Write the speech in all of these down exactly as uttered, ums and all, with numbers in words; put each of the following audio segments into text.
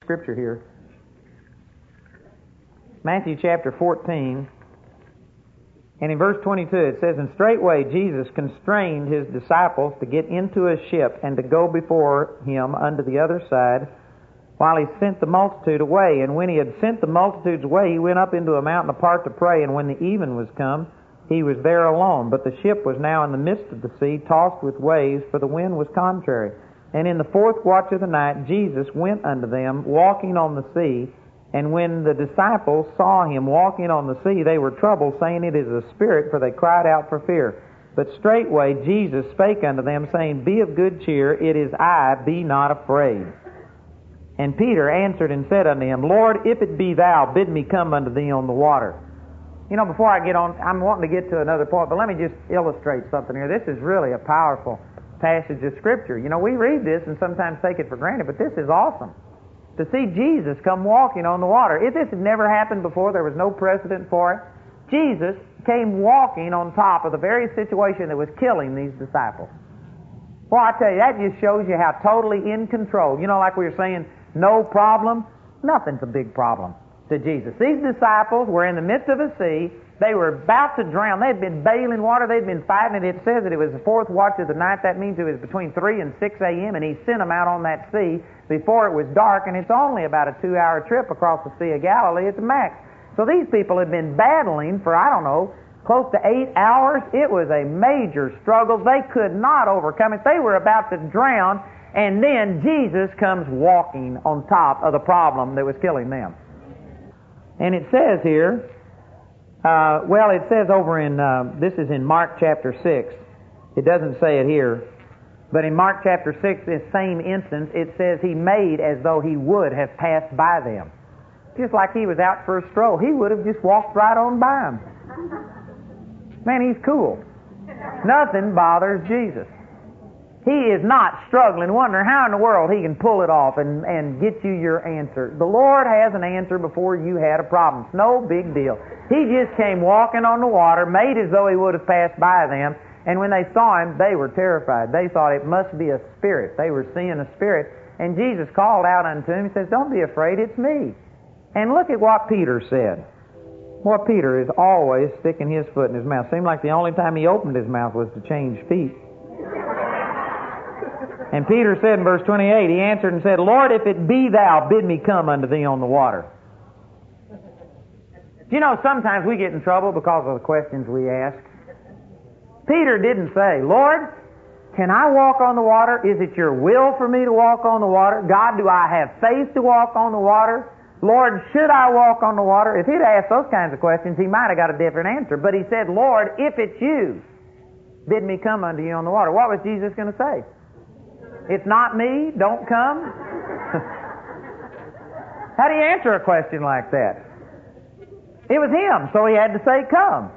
Scripture here. Matthew chapter fourteen. And in verse twenty-two it says, And straightway Jesus constrained his disciples to get into a ship and to go before him unto the other side, while he sent the multitude away. And when he had sent the multitudes away, he went up into a mountain apart to pray. And when the even was come, he was there alone. But the ship was now in the midst of the sea, tossed with waves, for the wind was contrary. And in the fourth watch of the night Jesus went unto them, walking on the sea. And when the disciples saw him walking on the sea, they were troubled, saying, It is a spirit, for they cried out for fear. But straightway Jesus spake unto them, saying, Be of good cheer, it is I, be not afraid. And Peter answered and said unto him, Lord, if it be thou, bid me come unto thee on the water. You know, before I get on, I'm wanting to get to another point, but let me just illustrate something here. This is really a powerful passage of Scripture. You know, we read this and sometimes take it for granted, but this is awesome. To see Jesus come walking on the water. If this had never happened before, there was no precedent for it. Jesus came walking on top of the very situation that was killing these disciples. Well, I tell you, that just shows you how totally in control. You know, like we were saying, no problem. Nothing's a big problem to Jesus. These disciples were in the midst of a sea. They were about to drown. They'd been bailing water. They'd been fighting it. It says that it was the fourth watch of the night. That means it was between three and six a.m., and he sent them out on that sea before it was dark, and it's only about a two-hour trip across the Sea of Galilee at the max. So these people had been battling for, I don't know, close to eight hours. It was a major struggle. They could not overcome it. They were about to drown, and then Jesus comes walking on top of the problem that was killing them. And it says here, uh, well, it says over in, uh, this is in Mark chapter six. It doesn't say it here. But in Mark chapter six, this same instance, it says he made as though he would have passed by them. Just like he was out for a stroll. He would have just walked right on by them. Man, he's cool. Nothing bothers Jesus. He is not struggling, wondering how in the world he can pull it off and, and get you your answer. The Lord has an answer before you had a problem. It's no big deal. He just came walking on the water, made as though he would have passed by them, and when they saw him, they were terrified. They thought it must be a spirit. They were seeing a spirit. And Jesus called out unto him. He says, Don't be afraid, it's me. And look at what Peter said. Well, Peter is always sticking his foot in his mouth. Seemed like the only time he opened his mouth was to change feet. And Peter said in verse twenty-eight, he answered and said, Lord, if it be thou, bid me come unto thee on the water. You know, sometimes we get in trouble because of the questions we ask. Peter didn't say, Lord, can I walk on the water? Is it your will for me to walk on the water? God, do I have faith to walk on the water? Lord, should I walk on the water? If he'd asked those kinds of questions, he might have got a different answer. But he said, Lord, if it's you, bid me come unto you on the water. What was Jesus going to say? It's not me, don't come? How do you answer a question like that? It was him, so he had to say, come.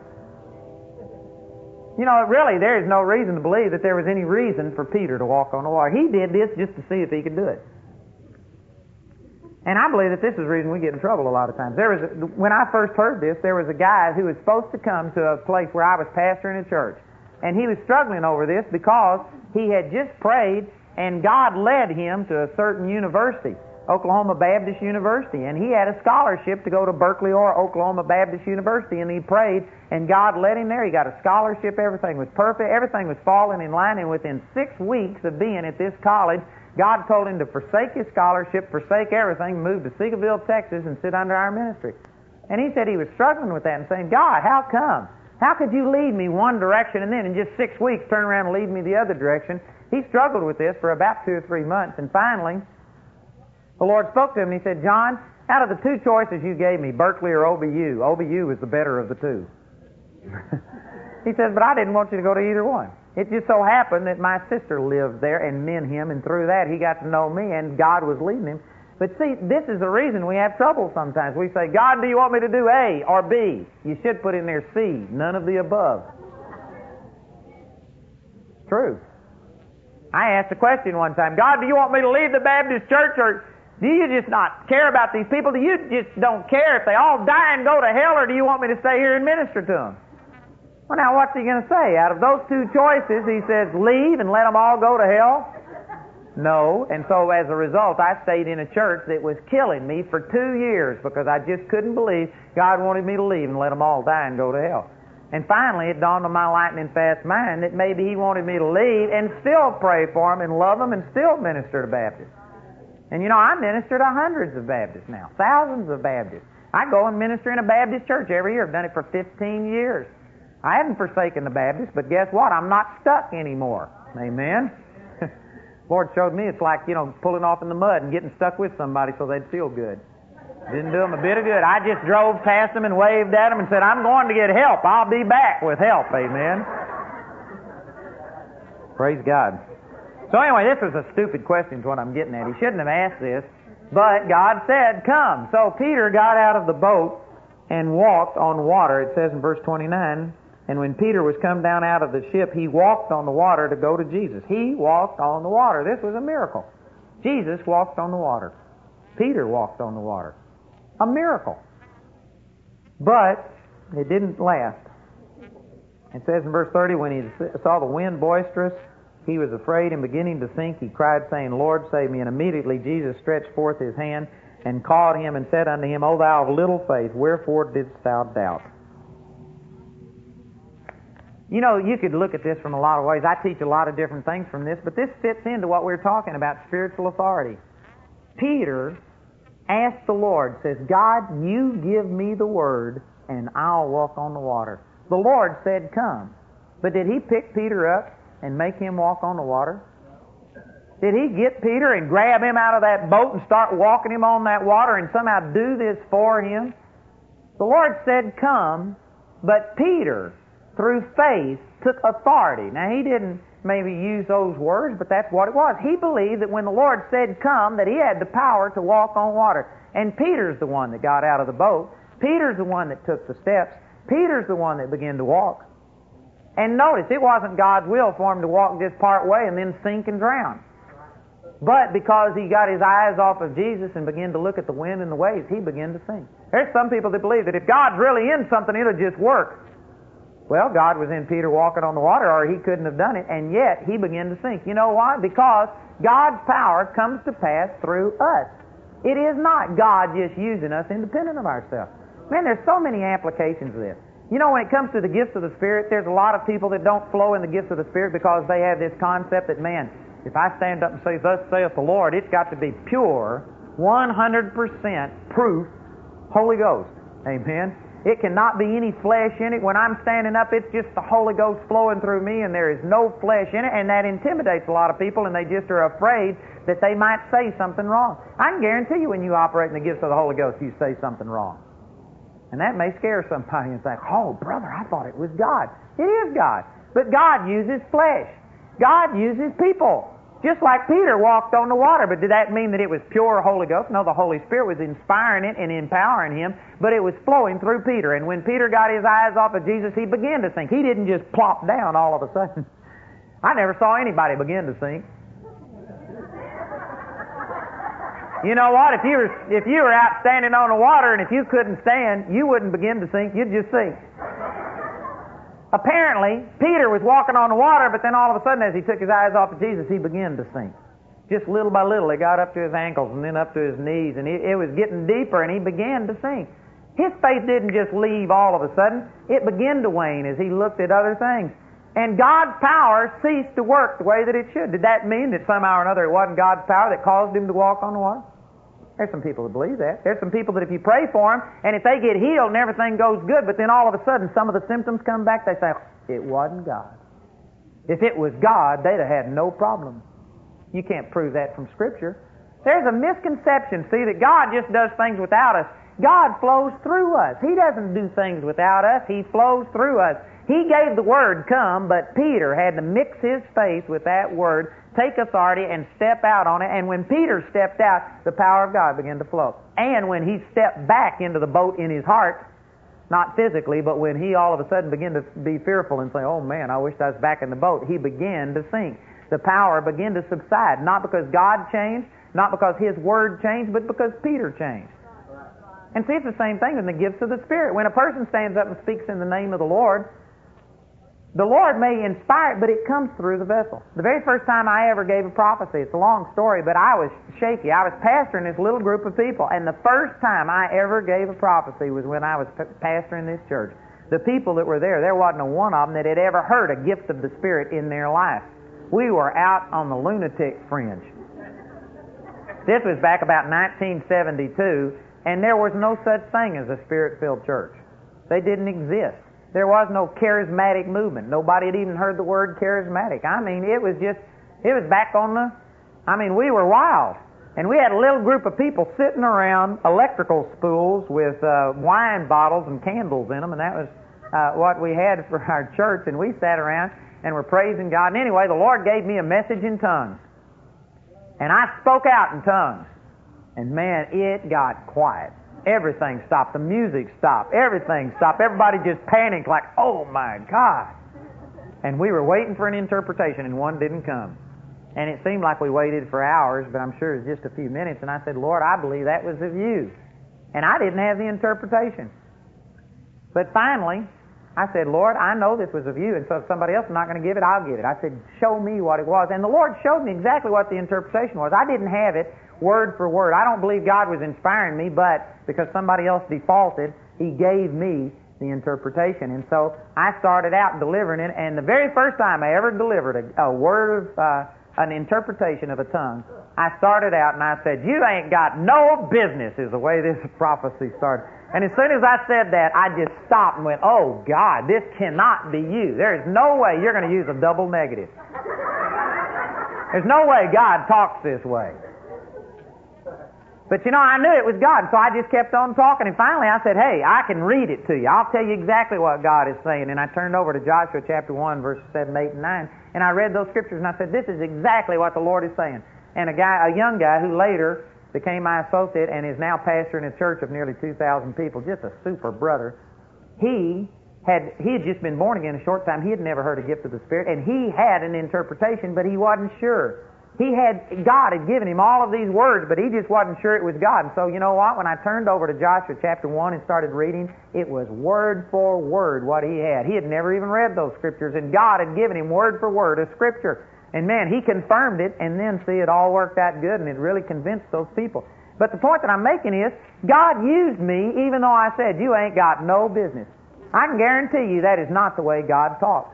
You know, really, there is no reason to believe that there was any reason for Peter to walk on the water. He did this just to see if he could do it. And I believe that this is the reason we get in trouble a lot of times. There was a, when I first heard this, there was a guy who was supposed to come to a place where I was pastoring a church. And he was struggling over this because he had just prayed and God led him to a certain university, Oklahoma Baptist University. And he had a scholarship to go to Berkeley or Oklahoma Baptist University. And he prayed and God led him there. He got a scholarship. Everything was perfect. Everything was falling in line. And within six weeks of being at this college, God told him to forsake his scholarship, forsake everything, move to Seagoville, Texas, and sit under our ministry. And he said he was struggling with that and saying, God, how come? How could you lead me one direction and then in just six weeks turn around and lead me the other direction? He struggled with this for about two or three months, and finally, the Lord spoke to him and he said, John, out of the two choices you gave me, Berkeley or O B U, O B U was the better of the two. He says, but I didn't want you to go to either one. It just so happened that my sister lived there and knew him, and through that he got to know me, and God was leading him. But see, this is the reason we have trouble sometimes. We say, God, do you want me to do A or B? You should put in there C, none of the above. True. I asked a question one time, God, do you want me to leave the Baptist church, or do you just not care about these people? Do you just don't care if they all die and go to hell, or do you want me to stay here and minister to them? Well, now, what's he going to say? Out of those two choices, he says, leave and let them all go to hell? No, and so as a result, I stayed in a church that was killing me for two years because I just couldn't believe God wanted me to leave and let them all die and go to hell. And finally, it dawned on my lightning fast mind that maybe He wanted me to leave and still pray for them and love them and still minister to Baptists. And you know, I minister to hundreds of Baptists now, thousands of Baptists. I go and minister in a Baptist church every year. I've done it for fifteen years. I haven't forsaken the Baptists, but guess what? I'm not stuck anymore. Amen? Lord showed me it's like, you know, pulling off in the mud and getting stuck with somebody so they'd feel good. Didn't do them a bit of good. I just drove past them and waved at them and said, I'm going to get help. I'll be back with help. Amen? Praise God. So anyway, this was a stupid question is what I'm getting at. He shouldn't have asked this, but God said, come. So Peter got out of the boat and walked on water. It says in verse twenty-nine, and when Peter was come down out of the ship, he walked on the water to go to Jesus. He walked on the water. This was a miracle. Jesus walked on the water. Peter walked on the water. A miracle. But it didn't last. It says in verse thirty, when he saw the wind boisterous, he was afraid, and beginning to sink, he cried, saying, Lord, save me. And immediately Jesus stretched forth his hand and caught him and said unto him, O thou of little faith, wherefore didst thou doubt? You know, you could look at this from a lot of ways. I teach a lot of different things from this, but this fits into what we're talking about, spiritual authority. Peter asked the Lord, says, God, you give me the word, and I'll walk on the water. The Lord said, come. But did he pick Peter up and make him walk on the water? Did he get Peter and grab him out of that boat and start walking him on that water and somehow do this for him? The Lord said, come, but Peter, through faith, took authority. Now, he didn't maybe use those words, but that's what it was. He believed that when the Lord said, come, that he had the power to walk on water. And Peter's the one that got out of the boat. Peter's the one that took the steps. Peter's the one that began to walk. And notice, it wasn't God's will for him to walk just part way and then sink and drown. But because he got his eyes off of Jesus and began to look at the wind and the waves, he began to sink. There's some people that believe that if God's really in something, it'll just work. Well, God was in Peter walking on the water, or he couldn't have done it, and yet he began to sink. You know why? Because God's power comes to pass through us. It is not God just using us independent of ourselves. Man, there's so many applications of this. You know, when it comes to the gifts of the Spirit, there's a lot of people that don't flow in the gifts of the Spirit because they have this concept that, man, if I stand up and say, thus saith the Lord, it's got to be pure, one hundred percent proof Holy Ghost. Amen? It cannot be any flesh in it. When I'm standing up, it's just the Holy Ghost flowing through me, and there is no flesh in it, and that intimidates a lot of people, and they just are afraid that they might say something wrong. I can guarantee you when you operate in the gifts of the Holy Ghost, you say something wrong. And that may scare somebody and think, oh, brother, I thought it was God. It is God. But God uses flesh. God uses people. Just like Peter walked on the water, but did that mean that it was pure Holy Ghost? No, the Holy Spirit was inspiring it and empowering him, but it was flowing through Peter. And when Peter got his eyes off of Jesus, he began to sink. He didn't just plop down all of a sudden. I never saw anybody begin to sink. You know what? If you were if you were out standing on the water and if you couldn't stand, you wouldn't begin to sink. You'd just sink. Apparently, Peter was walking on the water, but then all of a sudden, as he took his eyes off of Jesus, he began to sink. Just little by little, it got up to his ankles and then up to his knees, and it, it was getting deeper, and he began to sink. His faith didn't just leave all of a sudden. It began to wane as he looked at other things. And God's power ceased to work the way that it should. Did that mean that somehow or another it wasn't God's power that caused him to walk on the water? There's some people that believe that. There's some people that if you pray for them, and if they get healed and everything goes good, but then all of a sudden some of the symptoms come back, they say, it wasn't God. If it was God, they'd have had no problem. You can't prove that from Scripture. There's a misconception, see, that God just does things without us. God flows through us. He doesn't do things without us. He flows through us. He gave the word come, but Peter had to mix his faith with that word, take authority, and step out on it. And when Peter stepped out, the power of God began to flow. And when he stepped back into the boat in his heart, not physically, but when he all of a sudden began to be fearful and say, oh man, I wish I was back in the boat, he began to sink. The power began to subside, not because God changed, not because his word changed, but because Peter changed. And see, it's the same thing in the gifts of the Spirit. When a person stands up and speaks in the name of the Lord, The Lord may inspire it, but it comes through the vessel. The very first time I ever gave a prophecy, it's a long story, but I was shaky. I was pastoring this little group of people, and the first time I ever gave a prophecy was when I was p- pastoring this church. The people that were there, there wasn't a one of them that had ever heard a gift of the Spirit in their life. We were out on the lunatic fringe. This was back about nineteen seventy-two, and there was no such thing as a Spirit-filled church. They didn't exist. There was no charismatic movement. Nobody had even heard the word charismatic. I mean, it was just, it was back on the, I mean, we were wild. And we had a little group of people sitting around electrical spools with uh, wine bottles and candles in them, and that was uh, what we had for our church. And we sat around and were praising God. And anyway, the Lord gave me a message in tongues. And I spoke out in tongues. And man, it got quiet. Everything stopped. The music stopped. Everything stopped. Everybody just panicked like, oh my God. And we were waiting for an interpretation, and one didn't come. And it seemed like we waited for hours, but I'm sure it was just a few minutes. And I said, Lord, I believe that was of you. And I didn't have the interpretation. But finally, I said, Lord, I know this was of you, and so if somebody else is not going to give it, I'll get it. I said, show me what it was. And the Lord showed me exactly what the interpretation was. I didn't have it word for word. I don't believe God was inspiring me, but because somebody else defaulted, He gave me the interpretation. And so I started out delivering it, and the very first time I ever delivered a, a word of, uh, an interpretation of a tongue, I started out and I said, you ain't got no business, is the way this prophecy started. And as soon as I said that, I just stopped and went, oh God, this cannot be you. There is no way you're going to use a double negative. There's no way God talks this way. But you know, I knew it was God, so I just kept on talking, and finally I said, hey, I can read it to you. I'll tell you exactly what God is saying. And I turned over to Joshua chapter one, verses seven, eight, and nine, and I read those scriptures, and I said, this is exactly what the Lord is saying. And a guy, a young guy who later became my associate and is now pastoring a church of nearly two thousand people, just a super brother, he had he had just been born again a short time. He had never heard a gift of the Spirit, and he had an interpretation, but he wasn't sure. He had, God had given him all of these words, but he just wasn't sure it was God. And so, you know what? When I turned over to Joshua chapter one and started reading, it was word for word what he had. He had never even read those scriptures, and God had given him word for word a scripture. And man, he confirmed it, and then see, it all worked out good, and it really convinced those people. But the point that I'm making is, God used me, even though I said, you ain't got no business. I can guarantee you that is not the way God talks.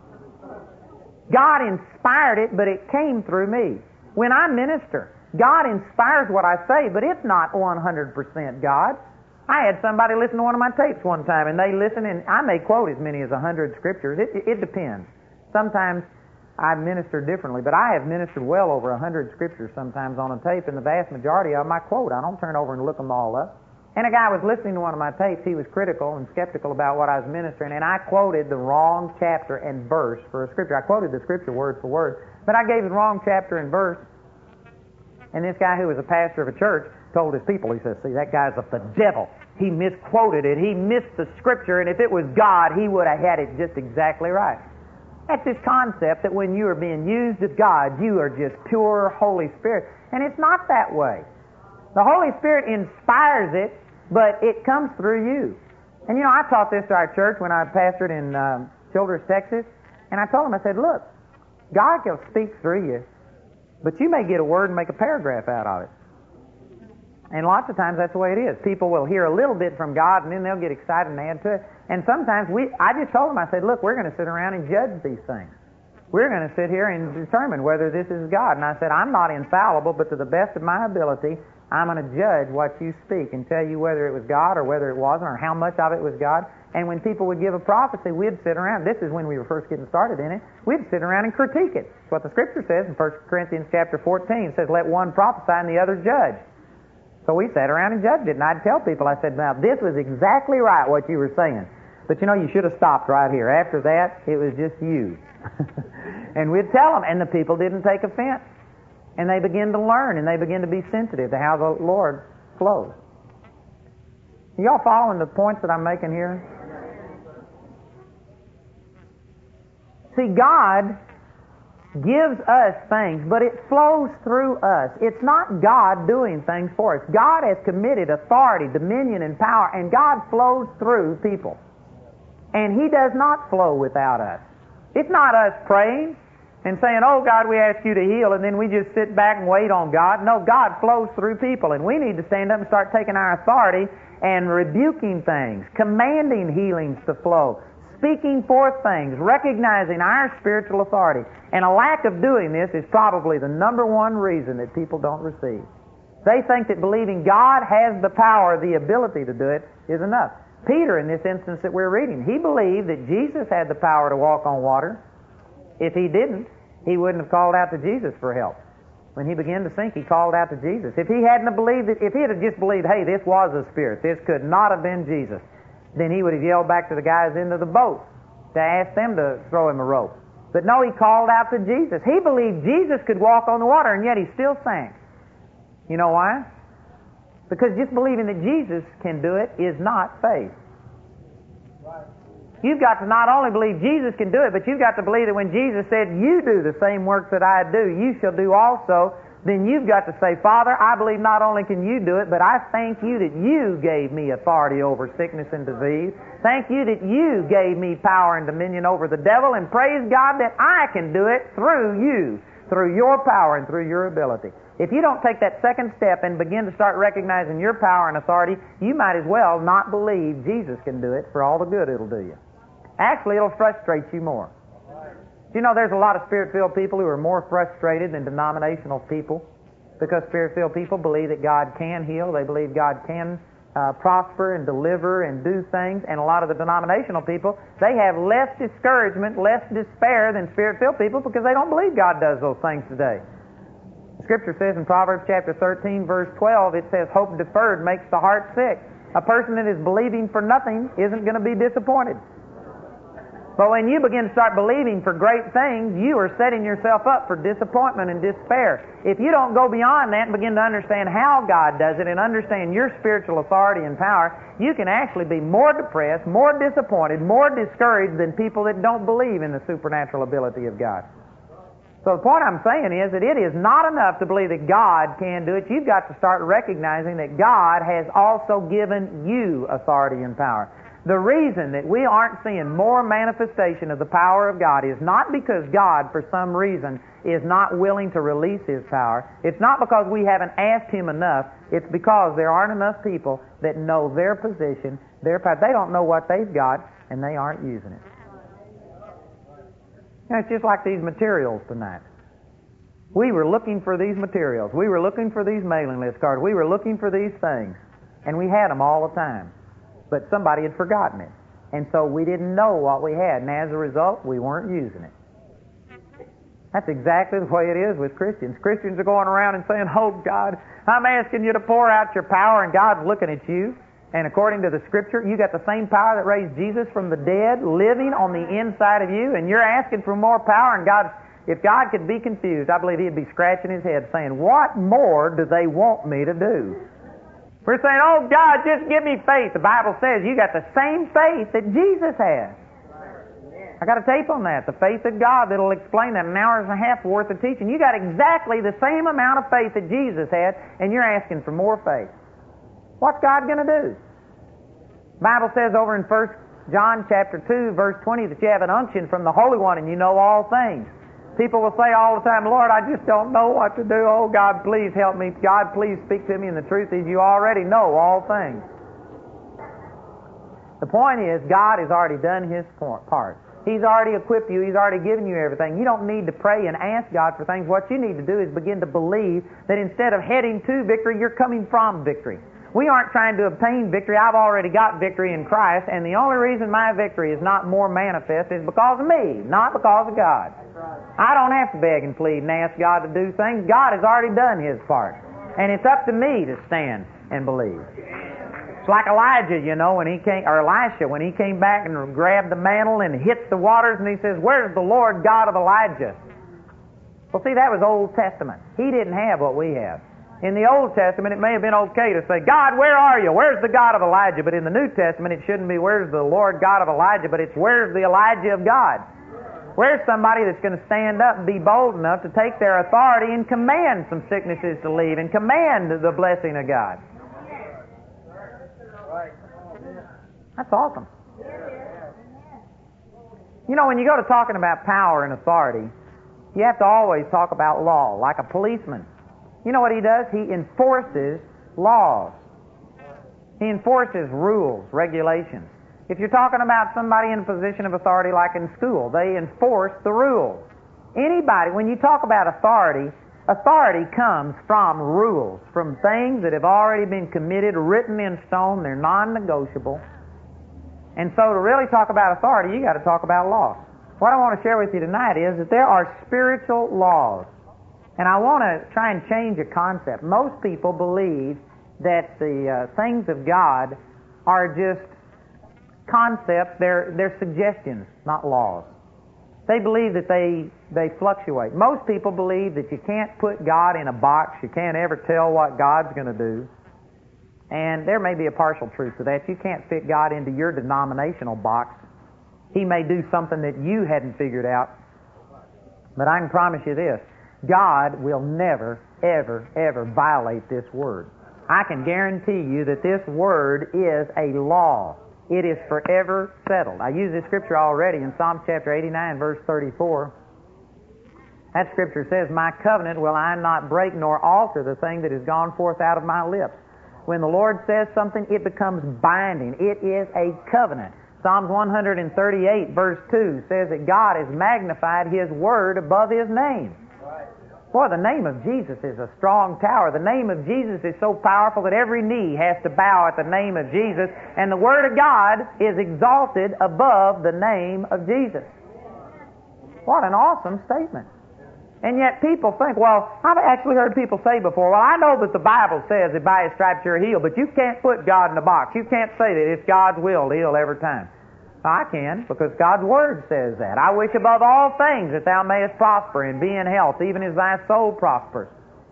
God inspired it, but it came through me. When I minister, God inspires what I say, but it's not one hundred percent God. I had somebody listen to one of my tapes one time, and they listen, and I may quote as many as one hundred scriptures. It, it depends. Sometimes I minister differently, but I have ministered well over one hundred scriptures sometimes on a tape, and the vast majority of them I quote. I don't turn over and look them all up. And a guy was listening to one of my tapes. He was critical and skeptical about what I was ministering, and I quoted the wrong chapter and verse for a scripture. I quoted the scripture word for word, but I gave the wrong chapter and verse. And this guy who was a pastor of a church told his people, he says, see, that guy's of the devil. He misquoted it. He missed the scripture, and if it was God, he would have had it just exactly right. That's this concept that when you are being used of God, you are just pure Holy Spirit. And it's not that way. The Holy Spirit inspires it, but it comes through you. And you know, I taught this to our church when I pastored in um, Childress, Texas, and I told them, I said, look, God will speak through you, but you may get a word and make a paragraph out of it. And lots of times that's the way it is. People will hear a little bit from God, and then they'll get excited and add to it. And sometimes we, I just told them, I said, look, we're going to sit around and judge these things. We're going to sit here and determine whether this is God. And I said, I'm not infallible, but to the best of my ability, I'm going to judge what you speak and tell you whether it was God or whether it wasn't, or how much of it was God. And when people would give a prophecy, we'd sit around. This is when we were first getting started in it. We'd sit around and critique it. It's what the Scripture says in First Corinthians chapter fourteen. It says, let one prophesy and the other judge. So we sat around and judged it. And I'd tell people, I said, now this was exactly right what you were saying. But you know, you should have stopped right here. After that, it was just you. And we'd tell them, and the people didn't take offense. And they begin to learn, and they begin to be sensitive to how the Lord flows. Are y'all following the points that I'm making here? See, God gives us things, but it flows through us. It's not God doing things for us. God has committed authority, dominion, and power, and God flows through people. And He does not flow without us. It's not us praying and saying, oh, God, we ask you to heal, and then we just sit back and wait on God. No, God flows through people, and we need to stand up and start taking our authority and rebuking things, commanding healings to flow, speaking forth things, recognizing our spiritual authority. And a lack of doing this is probably the number one reason that people don't receive. They think that believing God has the power, the ability to do it, is enough. Peter, in this instance that we're reading, he believed that Jesus had the power to walk on water. If he didn't, he wouldn't have called out to Jesus for help. When he began to sink, he called out to Jesus. If he hadn't believed it, if he had just believed, hey, this was a spirit, this could not have been Jesus, then he would have yelled back to the guys into the boat to ask them to throw him a rope. But no, he called out to Jesus. He believed Jesus could walk on the water, and yet he still sank. You know why? Because just believing that Jesus can do it is not faith. You've got to not only believe Jesus can do it, but you've got to believe that when Jesus said, you do the same works that I do, you shall do also, then you've got to say, Father, I believe not only can you do it, but I thank you that you gave me authority over sickness and disease. Thank you that you gave me power and dominion over the devil, and praise God that I can do it through you, through your power and through your ability. If you don't take that second step and begin to start recognizing your power and authority, you might as well not believe Jesus can do it for all the good it'll do you. Actually, it'll frustrate you more. You know, there's a lot of Spirit-filled people who are more frustrated than denominational people, because Spirit-filled people believe that God can heal. They believe God can uh, prosper and deliver and do things. And a lot of the denominational people, they have less discouragement, less despair than Spirit-filled people, because they don't believe God does those things today. The Scripture says in Proverbs chapter thirteen, verse twelve, it says, hope deferred makes the heart sick. A person that is believing for nothing isn't going to be disappointed. But when you begin to start believing for great things, you are setting yourself up for disappointment and despair. If you don't go beyond that and begin to understand how God does it and understand your spiritual authority and power, you can actually be more depressed, more disappointed, more discouraged than people that don't believe in the supernatural ability of God. So the point I'm saying is that it is not enough to believe that God can do it. You've got to start recognizing that God has also given you authority and power. The reason that we aren't seeing more manifestation of the power of God is not because God, for some reason, is not willing to release His power. It's not because we haven't asked Him enough. It's because there aren't enough people that know their position, their power. They don't know what they've got, and they aren't using it. You know, it's just like these materials tonight. We were looking for these materials. We were looking for these mailing list cards. We were looking for these things, and we had them all the time. But somebody had forgotten it. And so we didn't know what we had. And as a result, we weren't using it. That's exactly the way it is with Christians. Christians are going around and saying, oh, God, I'm asking you to pour out your power, and God's looking at you. And according to the Scripture, you got the same power that raised Jesus from the dead living on the inside of you, and you're asking for more power, and God, if God could be confused, I believe He'd be scratching His head saying, what more do they want me to do? We're saying, oh, God, just give me faith. The Bible says you got the same faith that Jesus has. I got a tape on that, the faith of God, that'll explain that, an hour and a half worth of teaching. You got exactly the same amount of faith that Jesus had, and you're asking for more faith. What's God going to do? The Bible says over in First John chapter two, verse twenty, that you have an unction from the Holy One and you know all things. People will say all the time, Lord, I just don't know what to do. Oh, God, please help me. God, please speak to me. And the truth is, you already know all things. The point is, God has already done His part. He's already equipped you. He's already given you everything. You don't need to pray and ask God for things. What you need to do is begin to believe that instead of heading to victory, you're coming from victory. We aren't trying to obtain victory. I've already got victory in Christ, and the only reason my victory is not more manifest is because of me, not because of God. I don't have to beg and plead and ask God to do things. God has already done His part. And it's up to me to stand and believe. It's like Elijah, you know, when he came, or Elisha, when he came back and grabbed the mantle and hit the waters, and he says, where's the Lord God of Elijah? Well, see, that was Old Testament. He didn't have what we have. In the Old Testament, it may have been okay to say, God, where are you? Where's the God of Elijah? But in the New Testament, it shouldn't be, where's the Lord God of Elijah? But it's, where's the Elijah of God? Where's somebody that's going to stand up and be bold enough to take their authority and command some sicknesses to leave and command the blessing of God? That's awesome. You know, when you go to talking about power and authority, you have to always talk about law, like a policeman. You know what he does? He enforces laws. He enforces rules, regulations. If you're talking about somebody in a position of authority like in school, they enforce the rules. Anybody, when you talk about authority, authority comes from rules, from things that have already been committed, written in stone, they're non-negotiable. And so to really talk about authority, you got to talk about law. What I want to share with you tonight is that there are spiritual laws. And I want to try and change a concept. Most people believe that the uh, things of God are just concepts, they're, they're suggestions, not laws. They believe that they, they fluctuate. Most people believe that you can't put God in a box, you can't ever tell what God's going to do. And there may be a partial truth to that. You can't fit God into your denominational box. He may do something that you hadn't figured out. But I can promise you this, God will never, ever, ever violate this Word. I can guarantee you that this Word is a law. It is forever settled. I used this scripture already in Psalm chapter eighty-nine, verse thirty-four. That scripture says, "My covenant will I not break nor alter the thing that has gone forth out of my lips." When the Lord says something, it becomes binding. It is a covenant. Psalms one thirty-eight, verse two says that God has magnified His Word above His name. Boy, the name of Jesus is a strong tower. The name of Jesus is so powerful that every knee has to bow at the name of Jesus, and the Word of God is exalted above the name of Jesus. What an awesome statement. And yet people think, well, I've actually heard people say before, well, I know that the Bible says that by His stripes you're healed, but you can't put God in a box. You can't say that it's God's will to heal every time. I can, because God's Word says that. I wish above all things that thou mayest prosper and be in health, even as thy soul prospers.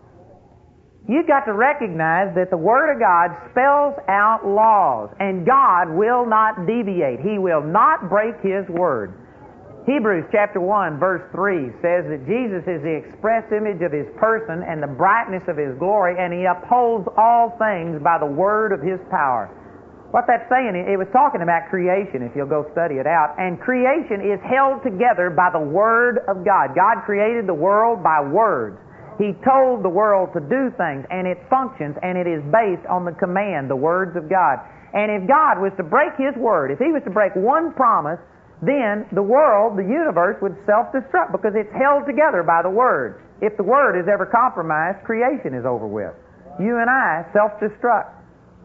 You've got to recognize that the Word of God spells out laws, and God will not deviate. He will not break His Word. Hebrews chapter one, verse three says that Jesus is the express image of His person and the brightness of His glory, and He upholds all things by the word of His power. What that's saying, it was talking about creation, if you'll go study it out. And creation is held together by the Word of God. God created the world by words. He told the world to do things, and it functions, and it is based on the command, the words of God. And if God was to break His Word, if He was to break one promise, then the world, the universe, would self-destruct because it's held together by the Word. If the Word is ever compromised, creation is over with. You and I self-destruct.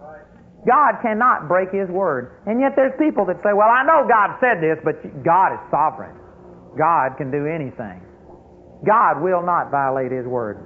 God cannot break His Word. And yet there's people that say, well, I know God said this, but God is sovereign. God can do anything. God will not violate His Word.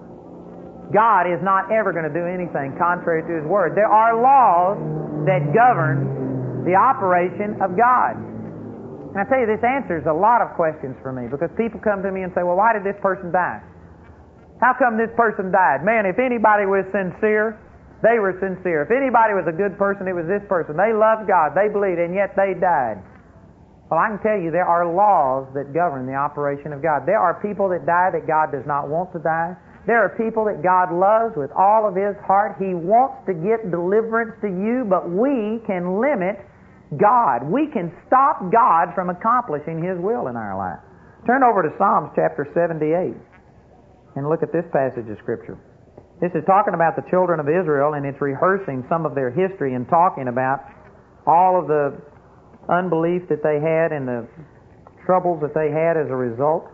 God is not ever going to do anything contrary to His Word. There are laws that govern the operation of God. And I tell you, this answers a lot of questions for me, because people come to me and say, well, why did this person die? How come this person died? Man, if anybody was sincere, they were sincere. If anybody was a good person, it was this person. They loved God, they believed, and yet they died. Well, I can tell you, there are laws that govern the operation of God. There are people that die that God does not want to die. There are people that God loves with all of His heart. He wants to get deliverance to you, but we can limit God. We can stop God from accomplishing His will in our life. Turn over to Psalms chapter seventy-eight and look at this passage of Scripture. This is talking about the children of Israel, and it's rehearsing some of their history and talking about all of the unbelief that they had and the troubles that they had as a result.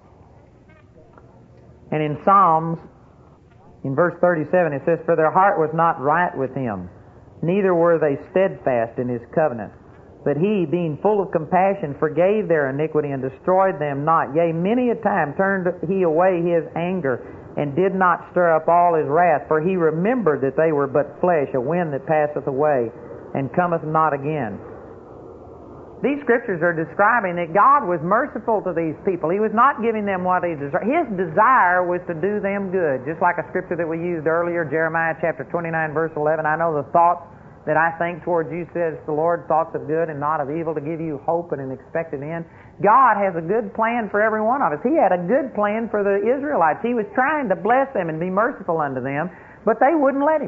And in Psalms, in verse thirty-seven, it says, "For their heart was not right with Him, neither were they steadfast in His covenant. But He, being full of compassion, forgave their iniquity and destroyed them not. Yea, many a time turned He away His anger, and did not stir up all His wrath. For He remembered that they were but flesh, a wind that passeth away, and cometh not again." These scriptures are describing that God was merciful to these people. He was not giving them what He desired. His desire was to do them good. Just like a scripture that we used earlier, Jeremiah chapter twenty-nine, verse eleven. "I know the thoughts that I think towards you, says the Lord, thoughts of good and not of evil, to give you hope and an expected end." God has a good plan for every one of us. He had a good plan for the Israelites. He was trying to bless them and be merciful unto them, but they wouldn't let Him.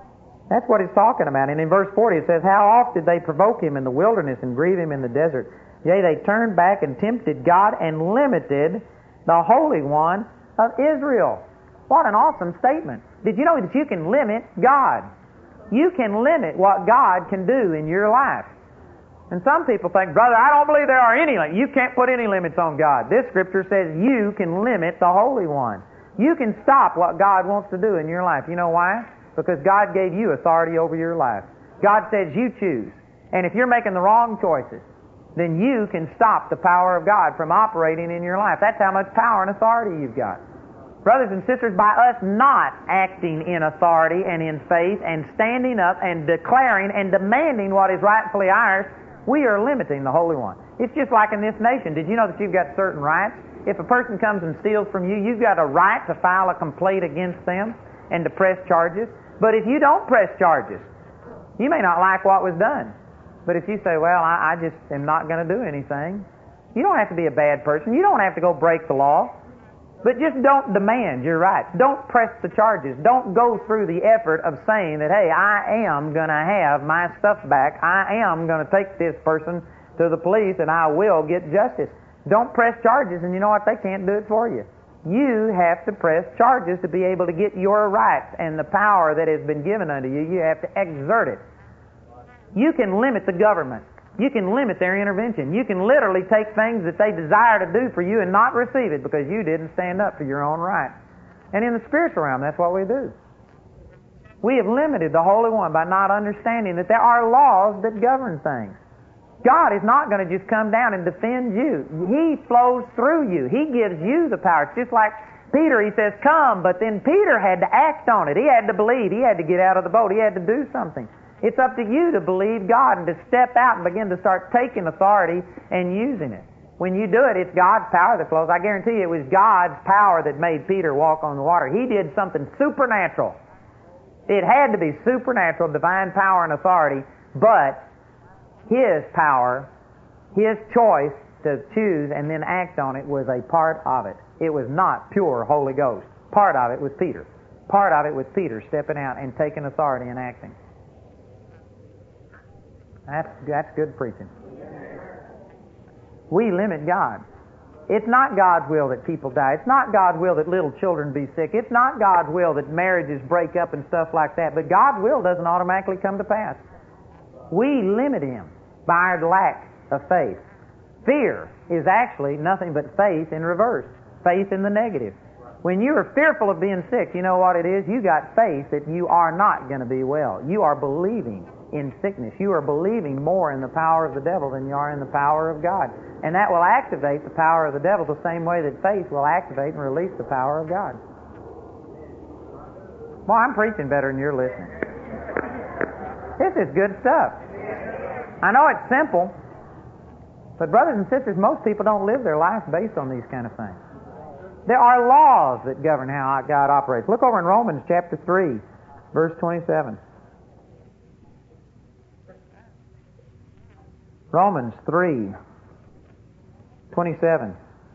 That's what He's talking about. And in verse forty it says, "How oft did they provoke Him in the wilderness and grieve Him in the desert? Yea, they turned back and tempted God and limited the Holy One of Israel. What an awesome statement. Did you know that you can limit God? You can limit what God can do in your life. And some people think, brother, I don't believe there are any limits. You can't put any limits on God. This scripture says you can limit the Holy One. You can stop what God wants to do in your life. You know why? Because God gave you authority over your life. God says you choose. And if you're making the wrong choices, then you can stop the power of God from operating in your life. That's how much power and authority you've got. Brothers and sisters, by us not acting in authority and in faith and standing up and declaring and demanding what is rightfully ours, we are limiting the Holy One. It's just like in this nation. Did you know that you've got certain rights? If a person comes and steals from you, you've got a right to file a complaint against them and to press charges. But if you don't press charges, you may not like what was done. But if you say, well, I, I just am not going to do anything, you don't have to be a bad person. You don't have to go break the law. But just don't demand your rights. Don't press the charges. Don't go through the effort of saying that, hey, I am going to have my stuff back. I am going to take this person to the police and I will get justice. Don't press charges, and you know what? They can't do it for you. You have to press charges to be able to get your rights and the power that has been given unto you. You have to exert it. You can limit the government. You can limit their intervention. You can literally take things that they desire to do for you and not receive it because you didn't stand up for your own rights. And in the spiritual realm, that's what we do. We have limited the Holy One by not understanding that there are laws that govern things. God is not going to just come down and defend you. He flows through you. He gives you the power. It's just like Peter, he says, come, but then Peter had to act on it. He had to believe. He had to get out of the boat. He had to do something. It's up to you to believe God and to step out and begin to start taking authority and using it. When you do it, it's God's power that flows. I guarantee you it was God's power that made Peter walk on the water. He did something supernatural. It had to be supernatural, divine power and authority, but His power, His choice to choose and then act on it was a part of it. It was not pure Holy Ghost. Part of it was Peter. Part of it was Peter stepping out and taking authority and acting. That's, that's good preaching. We limit God. It's not God's will that people die. It's not God's will that little children be sick. It's not God's will that marriages break up and stuff like that. But God's will doesn't automatically come to pass. We limit Him by our lack of faith. Fear is actually nothing but faith in reverse. Faith in the negative. When you are fearful of being sick, you know what it is? You got faith that you are not going to be well. You are believing in sickness. You are believing more in the power of the devil than you are in the power of God. And that will activate the power of the devil the same way that faith will activate and release the power of God. Well, I'm preaching better than you're listening. This is good stuff. I know it's simple, but brothers and sisters, most people don't live their life based on these kind of things. There are laws that govern how God operates. Look over in Romans chapter three, verse twenty-seven. Romans three, twenty-seven.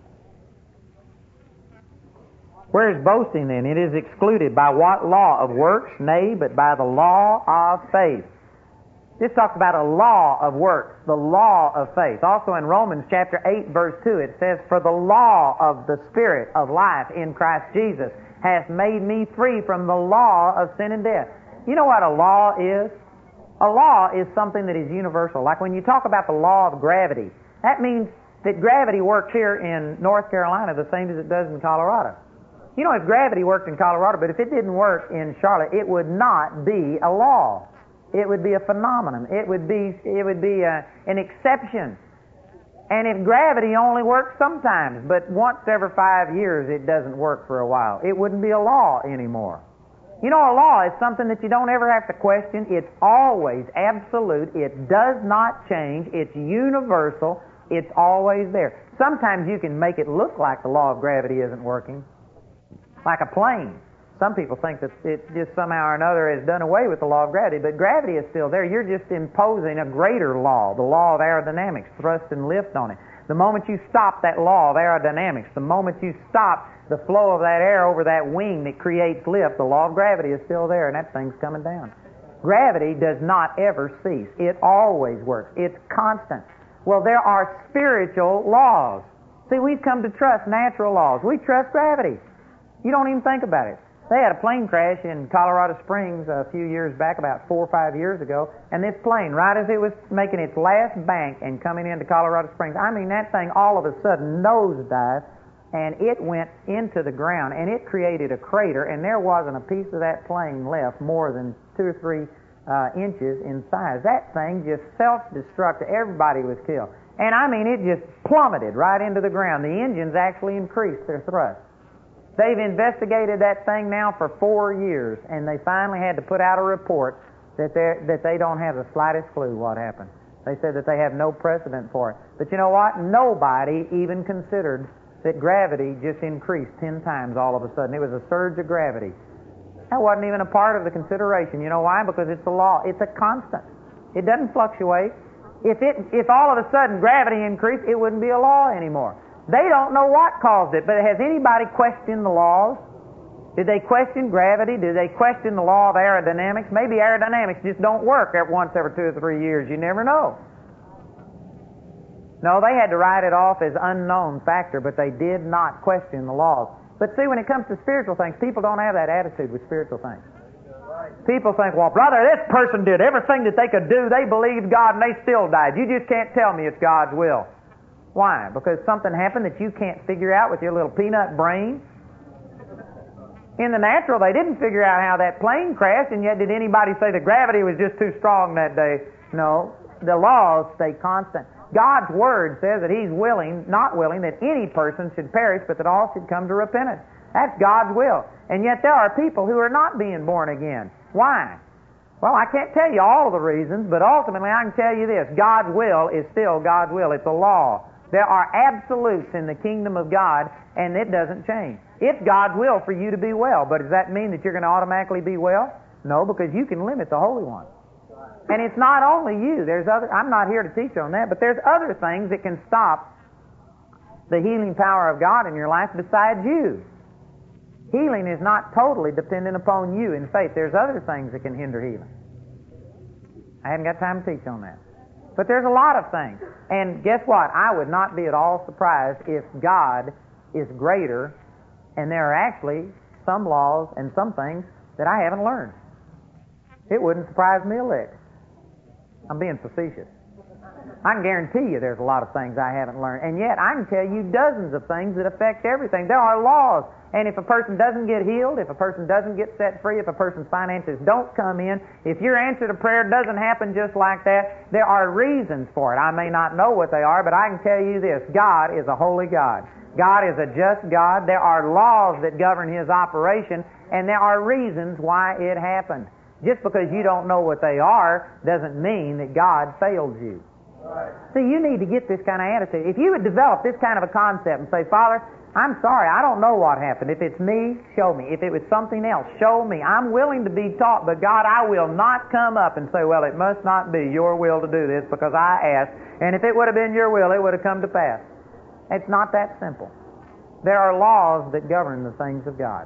Where is boasting then? It is excluded. By what law of works? Nay, but by the law of faith. This talks about a law of works, the law of faith. Also in Romans chapter eight, verse two, it says, for the law of the Spirit of life in Christ Jesus hath made me free from the law of sin and death. You know what a law is? A law is something that is universal. Like when you talk about the law of gravity, that means that gravity works here in North Carolina the same as it does in Colorado. You know, if gravity worked in Colorado, but if it didn't work in Charlotte, it would not be a law. It would be a phenomenon. It would be it would be a, an exception. And if gravity only works sometimes, but once every five years it doesn't work for a while, it wouldn't be a law anymore. You know, a law is something that you don't ever have to question. It's always absolute. It does not change. It's universal. It's always there. Sometimes you can make it look like the law of gravity isn't working. Like a plane. Some people think that it just somehow or another has done away with the law of gravity, but gravity is still there. You're just imposing a greater law, the law of aerodynamics, thrust and lift on it. The moment you stop that law of aerodynamics, the moment you stop the flow of that air over that wing that creates lift, the law of gravity is still there, and that thing's coming down. Gravity does not ever cease. It always works. It's constant. Well, there are spiritual laws. See, we've come to trust natural laws. We trust gravity. You don't even think about it. They had a plane crash in Colorado Springs a few years back, about four or five years ago, and this plane, right as it was making its last bank and coming into Colorado Springs, I mean, that thing all of a sudden nosedived, and it went into the ground, and it created a crater, and there wasn't a piece of that plane left more than two or three uh, inches in size. That thing just self-destructed. Everybody was killed. And I mean, it just plummeted right into the ground. The engines actually increased their thrust. They've investigated that thing now for four years, and they finally had to put out a report that they that they don't have the slightest clue what happened. They said that they have no precedent for it. But you know what? Nobody even considered that gravity just increased ten times all of a sudden. It was a surge of gravity. That wasn't even a part of the consideration. You know why? Because it's a law. It's a constant. It doesn't fluctuate. If it if all of a sudden gravity increased, it wouldn't be a law anymore. They don't know what caused it, but has anybody questioned the laws? Did they question gravity? Did they question the law of aerodynamics? Maybe aerodynamics just don't work every once every two or three years. You never know. No, they had to write it off as unknown factor, but they did not question the laws. But see, when it comes to spiritual things, people don't have that attitude with spiritual things. People think, well, brother, this person did everything that they could do. They believed God and they still died. You just can't tell me it's God's will. Why? Because something happened that you can't figure out with your little peanut brain? In the natural, they didn't figure out how that plane crashed, and yet did anybody say the gravity was just too strong that day? No. The laws stay constant. God's Word says that He's willing, not willing, that any person should perish, but that all should come to repentance. That's God's will. And yet there are people who are not being born again. Why? Well, I can't tell you all of the reasons, but ultimately I can tell you this. God's will is still God's will. It's a law. There are absolutes in the kingdom of God, and it doesn't change. It's God's will for you to be well, but does that mean that you're going to automatically be well? No, because you can limit the Holy One. And it's not only you. There's other. I'm not here to teach on that, but there's other things that can stop the healing power of God in your life besides you. Healing is not totally dependent upon you in faith. There's other things that can hinder healing. I haven't got time to teach on that. But there's a lot of things. And guess what? I would not be at all surprised if God is greater and there are actually some laws and some things that I haven't learned. It wouldn't surprise me a lick. I'm being facetious. I can guarantee you there's a lot of things I haven't learned. And yet I can tell you dozens of things that affect everything. There are laws. And if a person doesn't get healed, if a person doesn't get set free, if a person's finances don't come in, if your answer to prayer doesn't happen just like that, there are reasons for it. I may not know what they are, but I can tell you this. God is a holy God. God is a just God. There are laws that govern His operation, and there are reasons why it happened. Just because you don't know what they are doesn't mean that God failed you. Right. See, you need to get this kind of attitude. If you would develop this kind of a concept and say, Father, I'm sorry, I don't know what happened. If it's me, show me. If it was something else, show me. I'm willing to be taught, but God, I will not come up and say, well, it must not be your will to do this because I asked, and if it would have been your will, it would have come to pass. It's not that simple. There are laws that govern the things of God.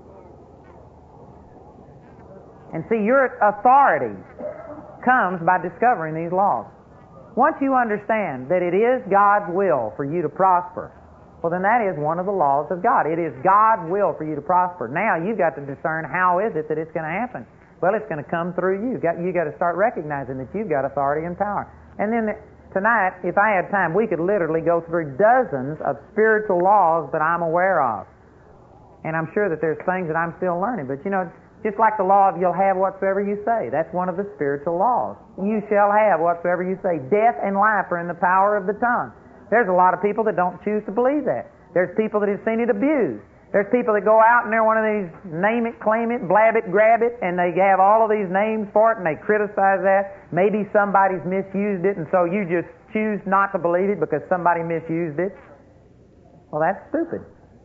And see, your authority comes by discovering these laws. Once you understand that it is God's will for you to prosper, well, then that is one of the laws of God. It is God's will for you to prosper. Now you've got to discern how is it that it's going to happen. Well, it's going to come through you. You've got to start recognizing that you've got authority and power. And then tonight, if I had time, we could literally go through dozens of spiritual laws that I'm aware of. And I'm sure that there's things that I'm still learning. But, you know, just like the law of you'll have whatsoever you say. That's one of the spiritual laws. You shall have whatsoever you say. Death and life are in the power of the tongue. There's a lot of people that don't choose to believe that. There's people that have seen it abused. There's people that go out and they're one of these name it, claim it, blab it, grab it, and they have all of these names for it and they criticize that. Maybe somebody's misused it and so you just choose not to believe it because somebody misused it. Well, that's stupid.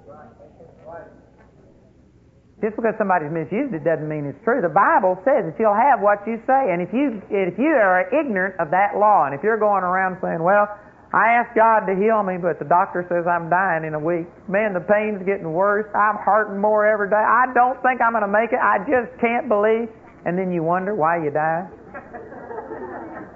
Just because somebody's misused it doesn't mean it's true. The Bible says that you'll have what you say. And if you if you are ignorant of that law, and if you're going around saying, well, I asked God to heal me, but the doctor says I'm dying in a week. Man, the pain's getting worse. I'm hurting more every day. I don't think I'm going to make it. I just can't believe. And then you wonder why you die.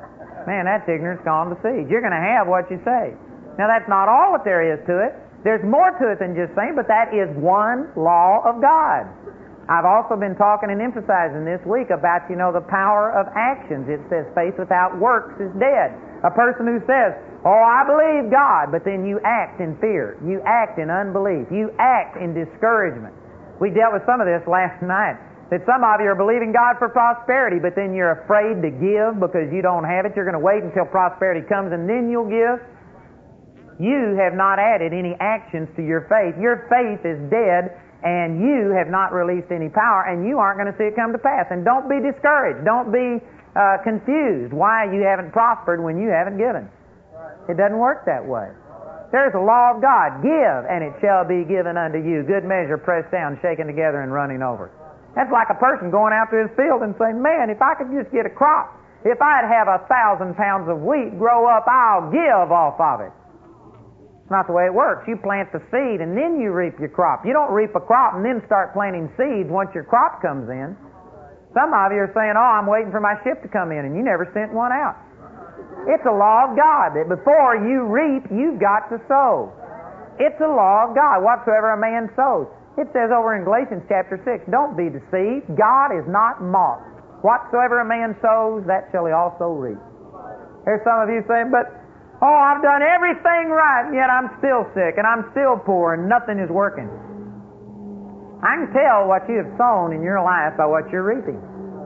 Man, that's ignorance gone to seed. You're going to have what you say. Now, that's not all that there is to it. There's more to it than just saying, but that is one law of God. I've also been talking and emphasizing this week about, you know, the power of actions. It says faith without works is dead. A person who says, oh, I believe God, but then you act in fear. You act in unbelief. You act in discouragement. We dealt with some of this last night. That some of you are believing God for prosperity, but then you're afraid to give because you don't have it. You're going to wait until prosperity comes and then you'll give. You have not added any actions to your faith. Your faith is dead, and you have not released any power, and you aren't going to see it come to pass. And don't be discouraged. Don't be uh, confused why you haven't prospered when you haven't given. It doesn't work that way. There's a law of God. Give, and it shall be given unto you. Good measure, pressed down, shaken together, and running over. That's like a person going out to his field and saying, man, if I could just get a crop, if I'd have a thousand pounds of wheat grow up, I'll give off of it. It's not the way it works. You plant the seed and then you reap your crop. You don't reap a crop and then start planting seeds once your crop comes in. Some of you are saying, oh, I'm waiting for my ship to come in, and you never sent one out. It's a law of God that before you reap, you've got to sow. It's a law of God. Whatsoever a man sows. It says over in Galatians chapter six, don't be deceived. God is not mocked. Whatsoever a man sows, that shall he also reap. There's some of you saying, but, oh, I've done everything right, and yet I'm still sick, and I'm still poor, and nothing is working. I can tell what you have sown in your life by what you're reaping.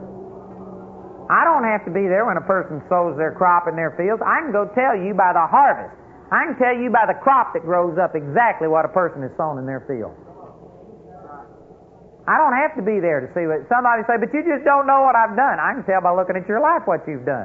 I don't have to be there when a person sows their crop in their fields. I can go tell you by the harvest. I can tell you by the crop that grows up exactly what a person has sown in their field. I don't have to be there to see what somebody say, but you just don't know what I've done. I can tell by looking at your life what you've done.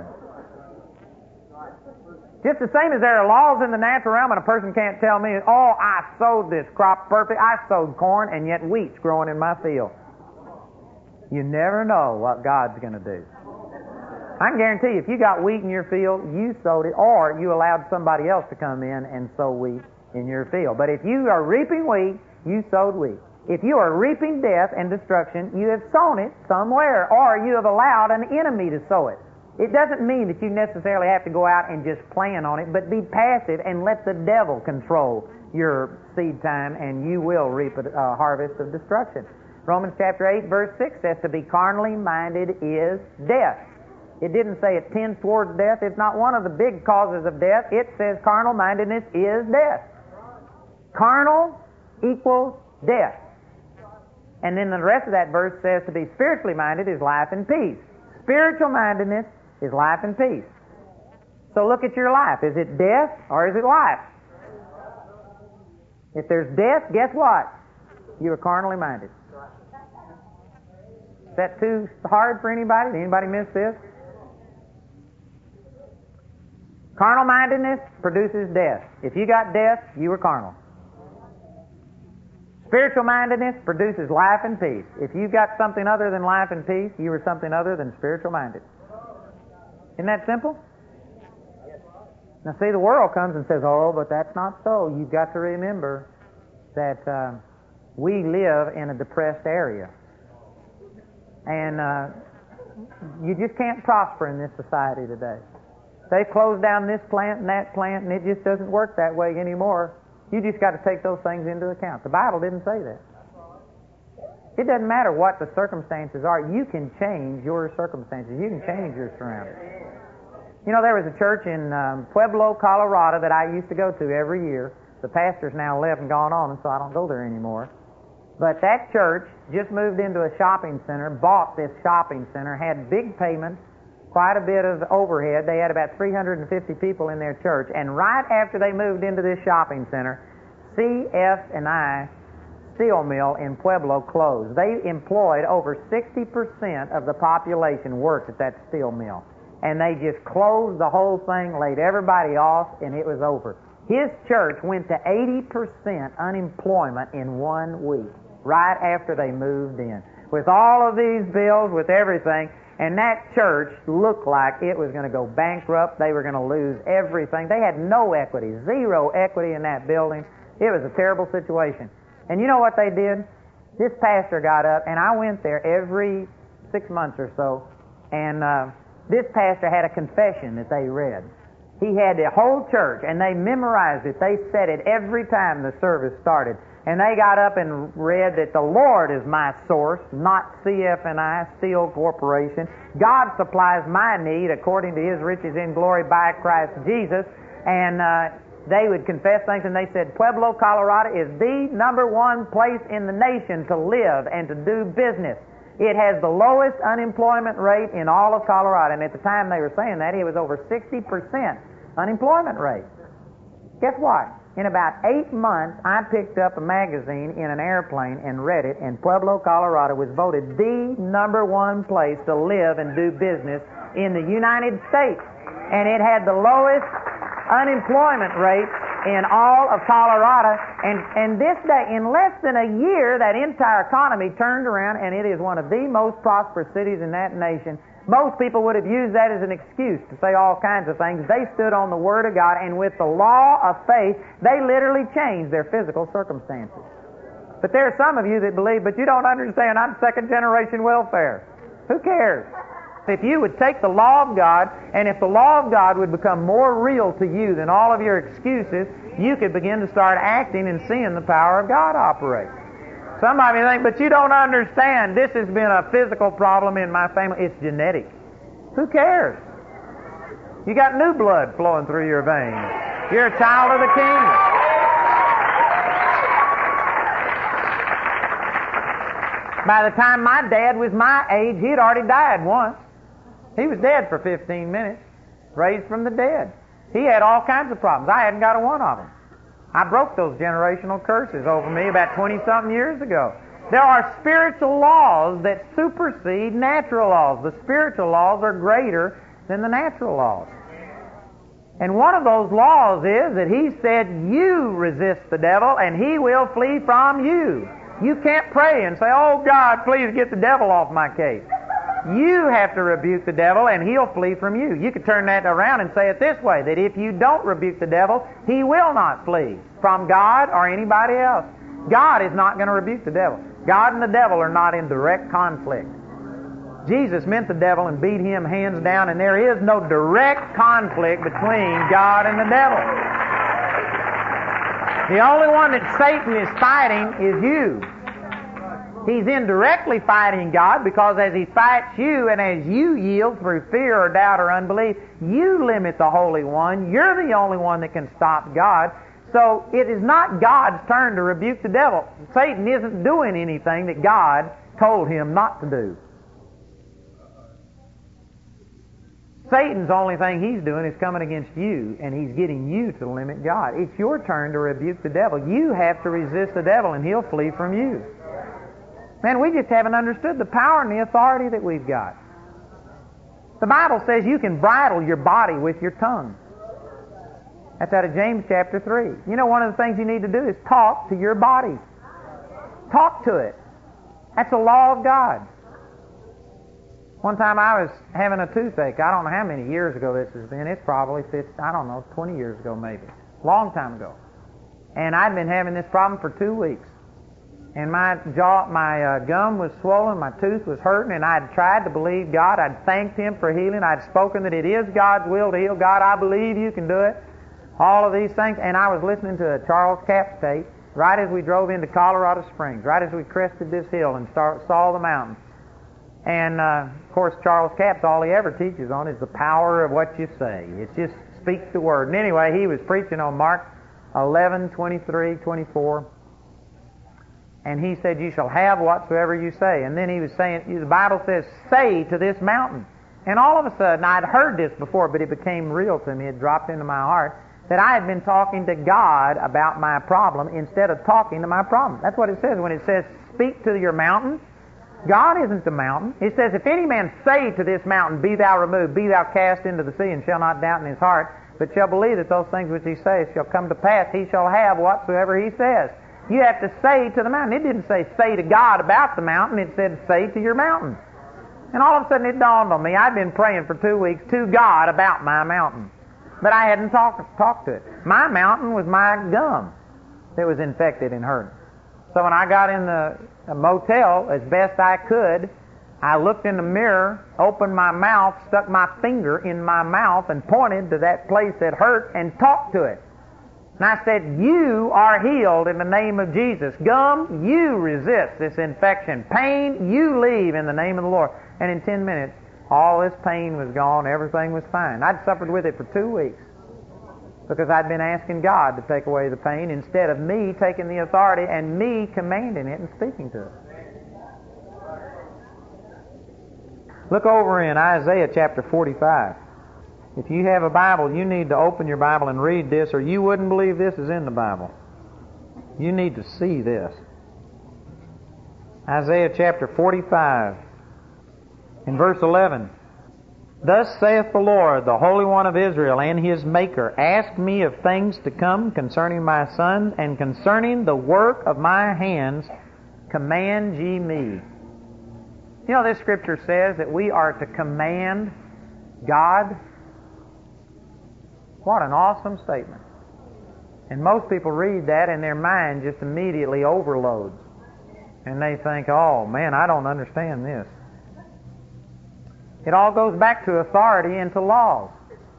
Just the same as there are laws in the natural realm, and a person can't tell me, oh, I sowed this crop perfect. I sowed corn, and yet wheat's growing in my field. You never know what God's going to do. I can guarantee you, if you got wheat in your field, you sowed it, or you allowed somebody else to come in and sow wheat in your field. But if you are reaping wheat, you sowed wheat. If you are reaping death and destruction, you have sown it somewhere, or you have allowed an enemy to sow it. It doesn't mean that you necessarily have to go out and just plan on it, but be passive and let the devil control your seed time, and you will reap a uh, harvest of destruction. Romans chapter eight, verse six says, to be carnally minded is death. It didn't say it tends towards death. It's not one of the big causes of death. It says carnal mindedness is death. Carnal equals death. And then the rest of that verse says to be spiritually minded is life and peace. Spiritual mindedness is life and peace. So look at your life. Is it death or is it life? If there's death, guess what? You are carnally minded. Is that too hard for anybody? Did anybody miss this? Carnal mindedness produces death. If you got death, you were carnal. Spiritual mindedness produces life and peace. If you got something other than life and peace, you were something other than spiritual minded. Isn't that simple? Now see, the world comes and says, oh, but that's not so. You've got to remember that uh, we live in a depressed area. And uh, you just can't prosper in this society today. They've closed down this plant and that plant, and it just doesn't work that way anymore. You just got to take those things into account. The Bible didn't say that. It doesn't matter what the circumstances are. You can change your circumstances. You can change your surroundings. You know, there was a church in um, Pueblo, Colorado that I used to go to every year. The pastor's now left and gone on, and so I don't go there anymore. But that church just moved into a shopping center, bought this shopping center, had big payments, quite a bit of overhead. They had about three hundred fifty people in their church. And right after they moved into this shopping center, C F and I steel mill in Pueblo closed. They employed over sixty percent of the population worked at that steel mill. And they just closed the whole thing, laid everybody off, and it was over. His church went to eighty percent unemployment in one week, right after they moved in. With all of these bills, with everything, and that church looked like it was going to go bankrupt. They were going to lose everything. They had no equity, zero equity in that building. It was a terrible situation. And you know what they did? This pastor got up, and I went there every six months or so, and uh, This pastor had a confession that they read. He had the whole church, and they memorized it. They said it every time the service started. And they got up and read that the Lord is my source, not C F and I, Steel Corporation. God supplies my need according to His riches in glory by Christ Jesus. And uh, they would confess things, and they said, Pueblo, Colorado is the number one place in the nation to live and to do business. It has the lowest unemployment rate in all of Colorado. And at the time they were saying that, it was over sixty percent unemployment rate. Guess what? In about eight months, I picked up a magazine in an airplane and read it, and Pueblo, Colorado was voted the number one place to live and do business in the United States. And it had the lowest unemployment rate in all of Colorado. And, and this day, in less than a year, that entire economy turned around, and it is one of the most prosperous cities in that nation. Most people would have used that as an excuse to say all kinds of things. They stood on the Word of God, and with the law of faith, they literally changed their physical circumstances. But there are some of you that believe, but you don't understand, I'm second-generation welfare. Who cares? If you would take the law of God, and if the law of God would become more real to you than all of your excuses, you could begin to start acting and seeing the power of God operate. Somebody may think, but you don't understand. This has been a physical problem in my family. It's genetic. Who cares? You got new blood flowing through your veins. You're a child of the King. By the time my dad was my age, he had already died once. He was dead for fifteen minutes, raised from the dead. He had all kinds of problems. I hadn't got a one of them. I broke those generational curses over me about twenty-something years ago. There are spiritual laws that supersede natural laws. The spiritual laws are greater than the natural laws. And one of those laws is that He said, you resist the devil and he will flee from you. You can't pray and say, oh God, please get the devil off my case. You have to rebuke the devil and he'll flee from you. You could turn that around and say it this way, that if you don't rebuke the devil, he will not flee from God or anybody else. God is not going to rebuke the devil. God and the devil are not in direct conflict. Jesus met the devil and beat him hands down, and there is no direct conflict between God and the devil. The only one that Satan is fighting is you. He's indirectly fighting God, because as he fights you and as you yield through fear or doubt or unbelief, you limit the Holy One. You're the only one that can stop God. So it is not God's turn to rebuke the devil. Satan isn't doing anything that God told him not to do. Satan's only thing he's doing is coming against you, and he's getting you to limit God. It's your turn to rebuke the devil. You have to resist the devil, and he'll flee from you. Man, we just haven't understood the power and the authority that we've got. The Bible says you can bridle your body with your tongue. That's out of James chapter three. You know, one of the things you need to do is talk to your body. Talk to it. That's a law of God. One time I was having a toothache. I don't know how many years ago this has been. It's probably, fifty, I don't know, twenty years ago maybe. Long time ago. And I'd been having this problem for two weeks. And my jaw, my uh, gum was swollen, my tooth was hurting, and I'd tried to believe God. I'd thanked Him for healing. I'd spoken that it is God's will to heal. God, I believe you can do it. All of these things. And I was listening to a Charles Capps tape right as we drove into Colorado Springs, right as we crested this hill and start, saw the mountains. And, uh, of course, Charles Capps, all he ever teaches on is the power of what you say. It just speaks the word. And anyway, he was preaching on Mark eleven, twenty-three, twenty-four. And he said, you shall have whatsoever you say. And then he was saying, the Bible says, say to this mountain. And all of a sudden, I'd heard this before, but it became real to me. It dropped into my heart that I had been talking to God about my problem instead of talking to my problem. That's what it says when it says, speak to your mountain. God isn't the mountain. It says, if any man say to this mountain, be thou removed, be thou cast into the sea, and shall not doubt in his heart, but shall believe that those things which he says shall come to pass, he shall have whatsoever he says. You have to say to the mountain. It didn't say say to God about the mountain. It said say to your mountain. And all of a sudden it dawned on me. I'd been praying for two weeks to God about my mountain. But I hadn't talked talked to it. My mountain was my gum that was infected and hurting. So when I got in the motel, as best I could, I looked in the mirror, opened my mouth, stuck my finger in my mouth, and pointed to that place that hurt and talked to it. And I said, you are healed in the name of Jesus. Gum, you resist this infection. Pain, you leave in the name of the Lord. And in ten minutes, all this pain was gone. Everything was fine. I'd suffered with it for two weeks because I'd been asking God to take away the pain instead of me taking the authority and me commanding it and speaking to it. Look over in Isaiah chapter forty-five. If you have a Bible, you need to open your Bible and read this, or you wouldn't believe this is in the Bible. You need to see this. Isaiah chapter forty-five, in verse eleven. Thus saith the Lord, the Holy One of Israel, and His Maker, ask me of things to come concerning my sons, and concerning the work of my hands, command ye me. You know, this scripture says that we are to command God. What an awesome statement. And most people read that and their mind just immediately overloads. And they think, oh man, I don't understand this. It all goes back to authority and to laws.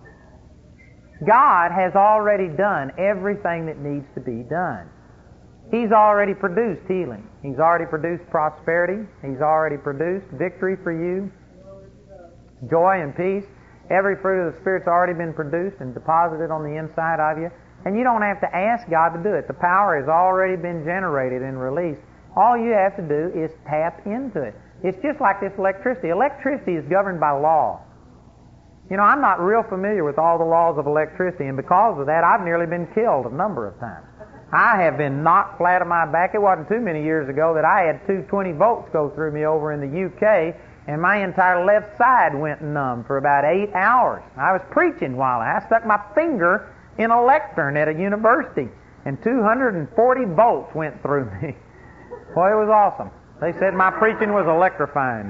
God has already done everything that needs to be done. He's already produced healing. He's already produced prosperity. He's already produced victory for you, joy and peace. Every fruit of the Spirit's already been produced and deposited on the inside of you. And you don't have to ask God to do it. The power has already been generated and released. All you have to do is tap into it. It's just like this electricity. Electricity is governed by law. You know, I'm not real familiar with all the laws of electricity, and because of that, I've nearly been killed a number of times. I have been knocked flat on my back. It wasn't too many years ago that I had two twenty volts go through me over in the U K, and my entire left side went numb for about eight hours. I was preaching while I stuck my finger in a lectern at a university, and two hundred forty volts went through me. Boy, it was awesome. They said my preaching was electrifying.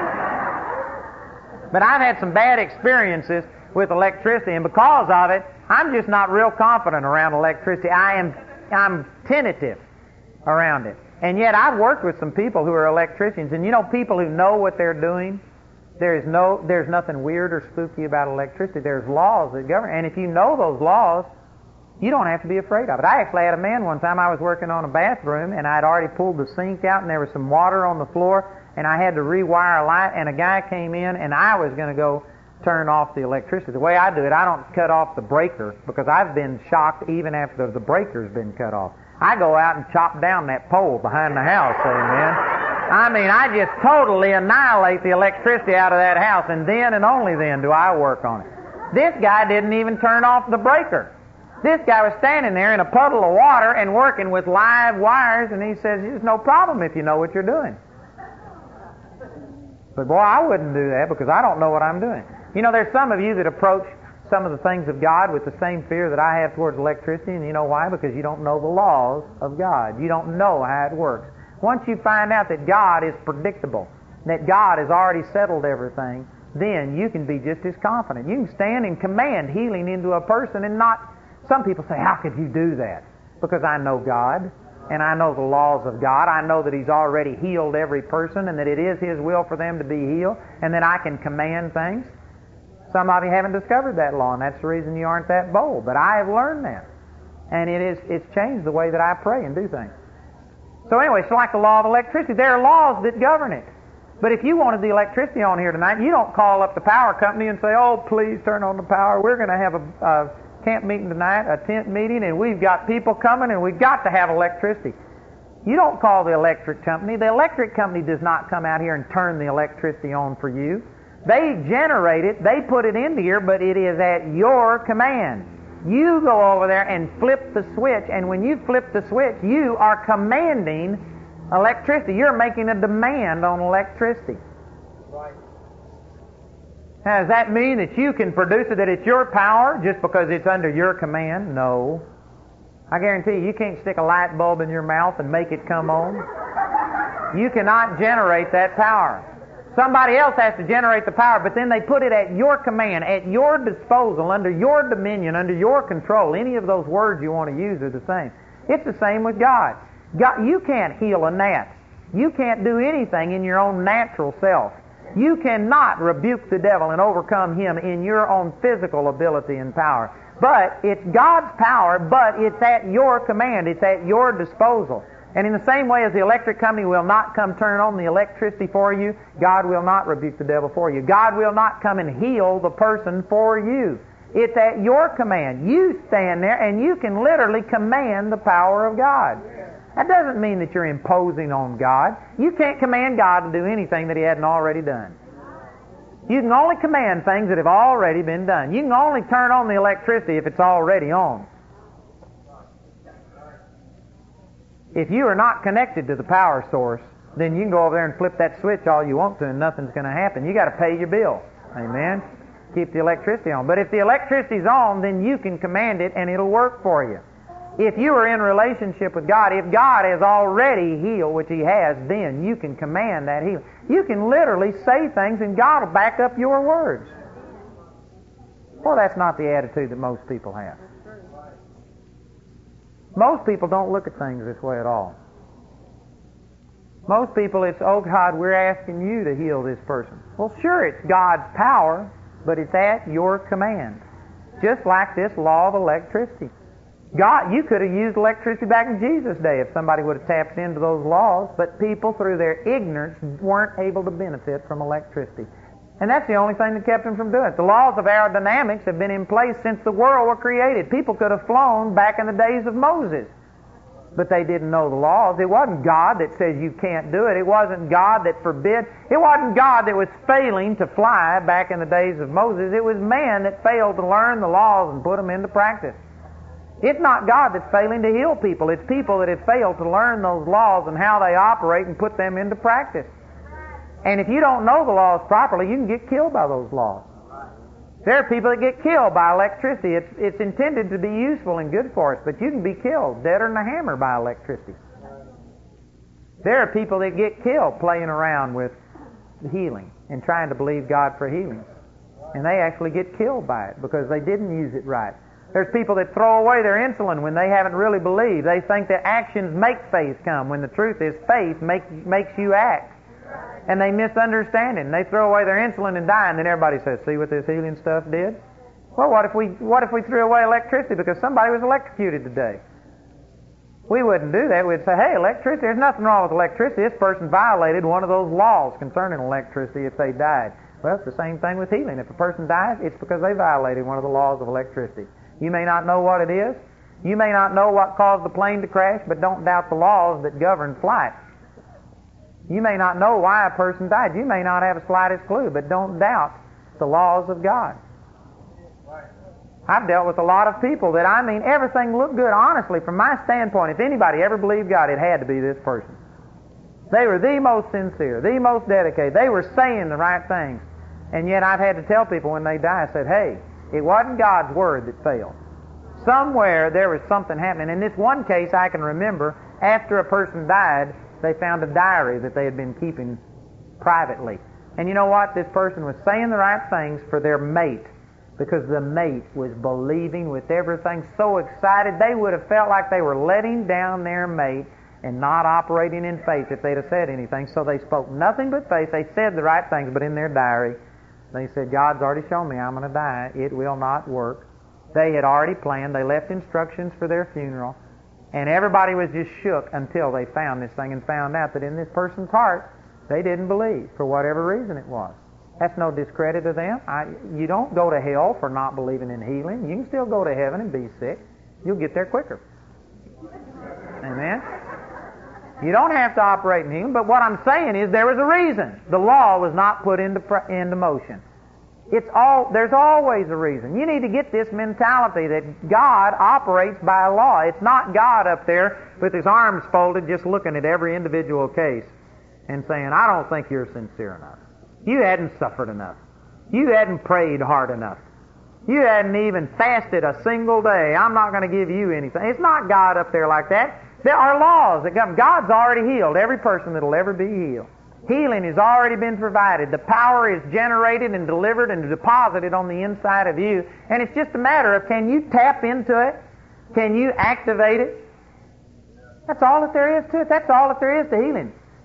But I've had some bad experiences with electricity, and because of it, I'm just not real confident around electricity. I am I'm tentative around it. And yet I've worked with some people who are electricians, and you know, people who know what they're doing, there is no, there's nothing weird or spooky about electricity. There's laws that govern, and if you know those laws, you don't have to be afraid of it. I actually had a man one time, I was working on a bathroom, and I'd already pulled the sink out, and there was some water on the floor, and I had to rewire a light, and a guy came in, and I was going to go turn off the electricity. The way I do it, I don't cut off the breaker, because I've been shocked even after the breaker's been cut off. I go out and chop down that pole behind the house, amen. I mean, I just totally annihilate the electricity out of that house, and then and only then do I work on it. This guy didn't even turn off the breaker. This guy was standing there in a puddle of water and working with live wires, and he says, there's no problem if you know what you're doing. But boy, I wouldn't do that because I don't know what I'm doing. You know, there's some of you that approach some of the things of God with the same fear that I have towards electricity, and you know why? Because you don't know the laws of God. You don't know how it works. Once you find out that God is predictable, that God has already settled everything, then you can be just as confident. You can stand and command healing into a person and not... Some people say, how could you do that? Because I know God, and I know the laws of God. I know that He's already healed every person, and that it is His will for them to be healed, and that I can command things. Some of you haven't discovered that law, and that's the reason you aren't that bold. But I have learned that. And it is, it's changed the way that I pray and do things. So anyway, it's like the law of electricity. There are laws that govern it. But if you wanted the electricity on here tonight, you don't call up the power company and say, oh, please turn on the power. We're going to have a, a camp meeting tonight, a tent meeting, and we've got people coming, and we've got to have electricity. You don't call the electric company. The electric company does not come out here and turn the electricity on for you. They generate it, they put it into here, but it is at your command. You go over there and flip the switch, and when you flip the switch, you are commanding electricity. You're making a demand on electricity. Right. Now, does that mean that you can produce it, that it's your power just because it's under your command? No. I guarantee you, you can't stick a light bulb in your mouth and make it come on. You cannot generate that power. Somebody else has to generate the power, but then they put it at your command, at your disposal, under your dominion, under your control. Any of those words you want to use are the same. It's the same with God. God, you can't heal a gnat. You can't do anything in your own natural self. You cannot rebuke the devil and overcome him in your own physical ability and power. But it's God's power, but it's at your command. It's at your disposal. And in the same way as the electric company will not come turn on the electricity for you, God will not rebuke the devil for you. God will not come and heal the person for you. It's at your command. You stand there and you can literally command the power of God. That doesn't mean that you're imposing on God. You can't command God to do anything that He hadn't already done. You can only command things that have already been done. You can only turn on the electricity if it's already on. If you are not connected to the power source, then you can go over there and flip that switch all you want to and nothing's going to happen. You got to pay your bill. Amen? Keep the electricity on. But if the electricity's on, then you can command it and it'll work for you. If you are in relationship with God, if God has already healed, which He has, then you can command that healing. You can literally say things and God will back up your words. Well, that's not the attitude that most people have. Most people don't look at things this way at all. Most people, it's, oh God, we're asking you to heal this person. Well, sure, it's God's power, but it's at your command. Just like this law of electricity. God, you could have used electricity back in Jesus' day if somebody would have tapped into those laws, but people, through their ignorance, weren't able to benefit from electricity. And that's the only thing that kept them from doing it. The laws of aerodynamics have been in place since the world was created. People could have flown back in the days of Moses, but they didn't know the laws. It wasn't God that says you can't do it. It wasn't God that forbid. It wasn't God that was failing to fly back in the days of Moses. It was man that failed to learn the laws and put them into practice. It's not God that's failing to heal people. It's people that have failed to learn those laws and how they operate and put them into practice. And if you don't know the laws properly, you can get killed by those laws. There are people that get killed by electricity. It's, it's intended to be useful and good for us, but you can be killed deader than a hammer by electricity. There are people that get killed playing around with healing and trying to believe God for healing. And they actually get killed by it because they didn't use it right. There's people that throw away their insulin when they haven't really believed. They think that actions make faith come, when the truth is faith make, makes you act. And they misunderstand it, and they throw away their insulin and die, and then everybody says, see what this healing stuff did? Well, what if we what if we threw away electricity because somebody was electrocuted today? We wouldn't do that. We'd say, hey, electricity, there's nothing wrong with electricity. This person violated one of those laws concerning electricity if they died. Well, it's the same thing with healing. If a person dies, it's because they violated one of the laws of electricity. You may not know what it is. You may not know what caused the plane to crash, but don't doubt the laws that govern flight. You may not know why a person died. You may not have the slightest clue, but don't doubt the laws of God. I've dealt with a lot of people that, I mean, everything looked good. Honestly, from my standpoint, if anybody ever believed God, it had to be this person. They were the most sincere, the most dedicated. They were saying the right things. And yet I've had to tell people when they die, I said, hey, it wasn't God's word that failed. Somewhere there was something happening. In this one case I can remember, after a person died, they found a diary that they had been keeping privately. And you know what? This person was saying the right things for their mate, because the mate was believing with everything, so excited they would have felt like they were letting down their mate and not operating in faith if they'd have said anything. So they spoke nothing but faith. They said the right things, but in their diary they said, God's already shown me I'm going to die. It will not work. They had already planned. They left instructions for their funeral. And everybody was just shook until they found this thing and found out that in this person's heart, they didn't believe for whatever reason it was. That's no discredit to them. I, you don't go to hell for not believing in healing. You can still go to heaven and be sick. You'll get there quicker. Amen? You don't have to operate in healing, but what I'm saying is there was a reason. The law was not put into into motion. It's all there's always a reason. You need to get this mentality that God operates by law. It's not God up there with his arms folded just looking at every individual case and saying, I don't think you're sincere enough. You hadn't suffered enough. You hadn't prayed hard enough. You hadn't even fasted a single day. I'm not going to give you anything. It's not God up there like that. There are laws that govern. God's already healed every person that will ever be healed. Healing has already been provided. The power is generated and delivered and deposited on the inside of you. And it's just a matter of, can you tap into it? Can you activate it? That's all that there is to it. That's all that there is to healing.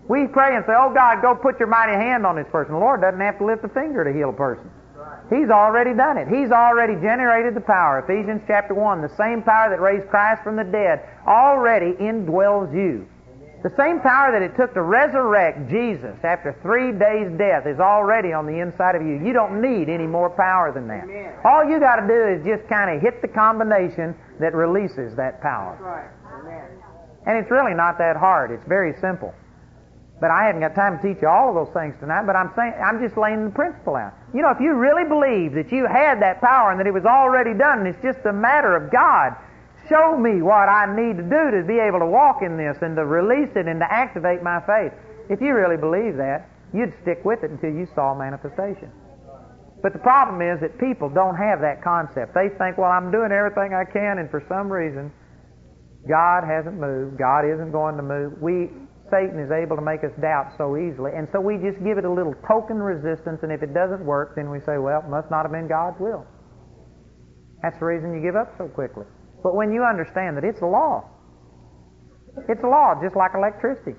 We pray and say, oh God, go put your mighty hand on this person. The Lord doesn't have to lift a finger to heal a person. He's already done it. He's already generated the power. Ephesians chapter one, the same power that raised Christ from the dead already indwells you. The same power that it took to resurrect Jesus after three days' death is already on the inside of you. You don't need any more power than that. Amen. All you got to do is just kind of hit the combination that releases that power. That's right. Amen. And it's really not that hard. It's very simple. But I haven't got time to teach you all of those things tonight, but I'm saying I'm just laying the principle out. You know, if you really believe that you had that power and that it was already done, and it's just a matter of God, show me what I need to do to be able to walk in this and to release it and to activate my faith. If you really believe that, you'd stick with it until you saw manifestation. But the problem is that people don't have that concept. They think, well, I'm doing everything I can, and for some reason, God hasn't moved. God isn't going to move. We, Satan is able to make us doubt so easily, and so we just give it a little token resistance, and if it doesn't work, then we say, well, it must not have been God's will. That's the reason you give up so quickly. But when you understand that it's a law, it's a law just like electricity.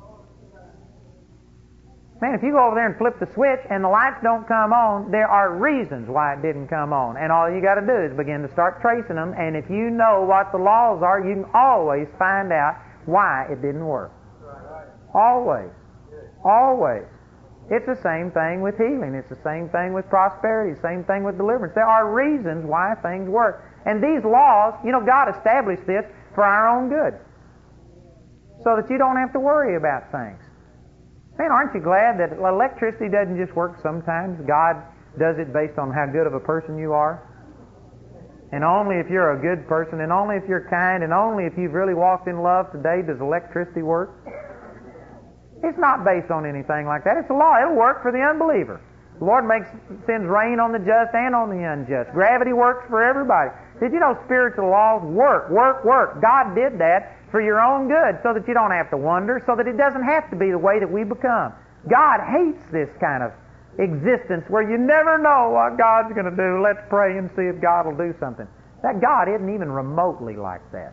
Man, if you go over there and flip the switch and the lights don't come on, there are reasons why it didn't come on. And all you got to do is begin to start tracing them, and if you know what the laws are, you can always find out why it didn't work. Always. Always. It's the same thing with healing. It's the same thing with prosperity. Same thing with deliverance. There are reasons why things work. And these laws, you know, God established this for our own good, so that you don't have to worry about things. Man, aren't you glad that electricity doesn't just work sometimes? God does it based on how good of a person you are. And only if you're a good person, and only if you're kind, and only if you've really walked in love today does electricity work. It's not based on anything like that. It's a law. It'll work for the unbeliever. The Lord makes sends rain on the just and on the unjust. Gravity works for everybody. Did you know spiritual laws work, work, work? God did that for your own good, so that you don't have to wonder, so that it doesn't have to be the way that we become. God hates this kind of existence where you never know what God's going to do. Let's pray and see if God will do something. That God isn't even remotely like that.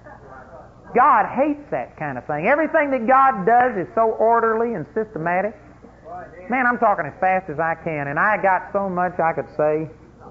God hates that kind of thing. Everything that God does is so orderly and systematic. Man, I'm talking as fast as I can, and I got so much I could say.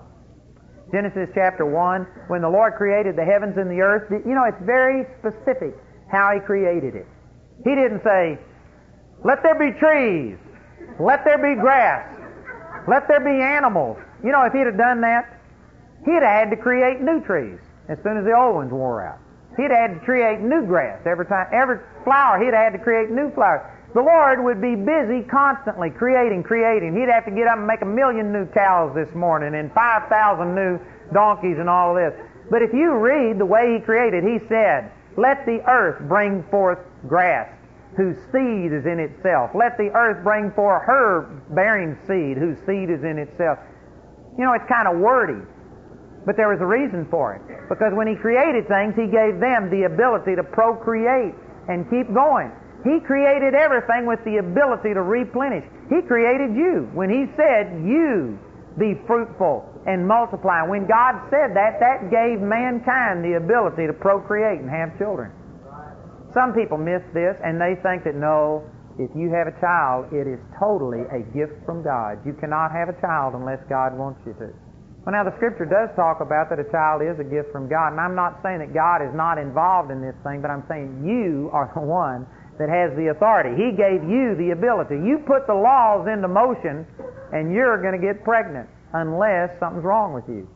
Genesis chapter one, when the Lord created the heavens and the earth, you know, it's very specific how He created it. He didn't say, let there be trees, let there be grass, let there be animals. You know, if He'd have done that, He'd have had to create new trees as soon as the old ones wore out. He'd have had to create new grass every time, every flower, He'd have had to create new flowers. The Lord would be busy constantly creating, creating. He'd have to get up and make a million new cows this morning and five thousand new donkeys and all this. But if you read the way He created, He said, let the earth bring forth grass, whose seed is in itself. Let the earth bring forth her bearing seed, whose seed is in itself. You know, it's kind of wordy, but there was a reason for it. Because when He created things, He gave them the ability to procreate and keep going. He created everything with the ability to replenish. He created you. When He said, you be fruitful and multiply, when God said that, that gave mankind the ability to procreate and have children. Some people miss this, and they think that, no, if you have a child, it is totally a gift from God. You cannot have a child unless God wants you to. Well, now, the Scripture does talk about that a child is a gift from God, and I'm not saying that God is not involved in this thing, but I'm saying you are the one that has the authority. He gave you the ability. You put the laws into motion, and you're going to get pregnant unless something's wrong with you.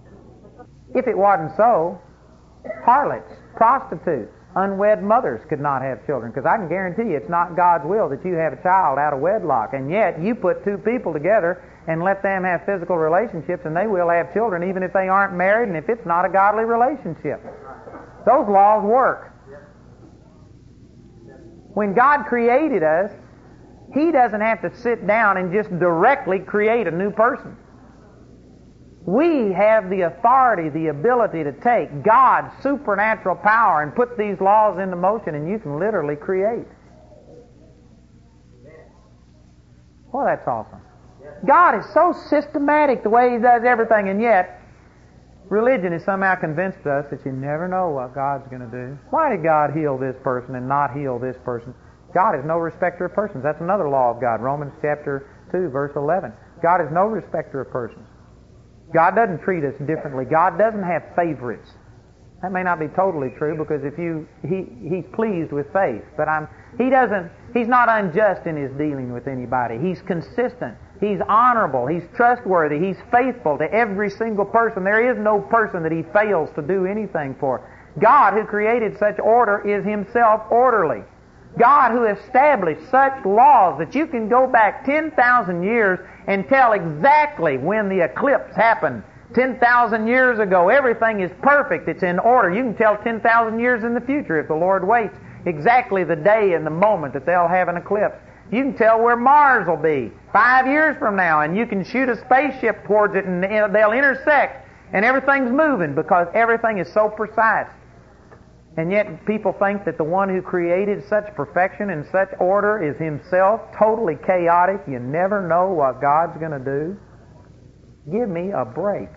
If it wasn't so, harlots, prostitutes, unwed mothers could not have children, because I can guarantee you it's not God's will that you have a child out of wedlock, and yet you put two people together and let them have physical relationships, and they will have children even if they aren't married and if it's not a godly relationship. Those laws work. When God created us, He doesn't have to sit down and just directly create a new person. We have the authority, the ability to take God's supernatural power and put these laws into motion, and you can literally create. Well, that's awesome. God is so systematic the way He does everything, and yet religion has somehow convinced us that you never know what God's going to do. Why did God heal this person and not heal this person? God is no respecter of persons. That's another law of God. Romans chapter two, verse eleven. God is no respecter of persons. God doesn't treat us differently. God doesn't have favorites. That may not be totally true, because if you he he's pleased with faith, but I'm he doesn't he's not unjust in his dealing with anybody. He's consistent. He's honorable. He's trustworthy. He's faithful to every single person. There is no person that he fails to do anything for. God, who created such order, is himself orderly. God, who established such laws that you can go back ten thousand years and tell exactly when the eclipse happened. ten thousand years ago, everything is perfect. It's in order. You can tell ten thousand years in the future, if the Lord waits, exactly the day and the moment that they'll have an eclipse. You can tell where Mars will be five years from now, and you can shoot a spaceship towards it, and they'll intersect, and everything's moving, because everything is so precise. And yet people think that the one who created such perfection and such order is himself totally chaotic. You never know what God's going to do. Give me a break.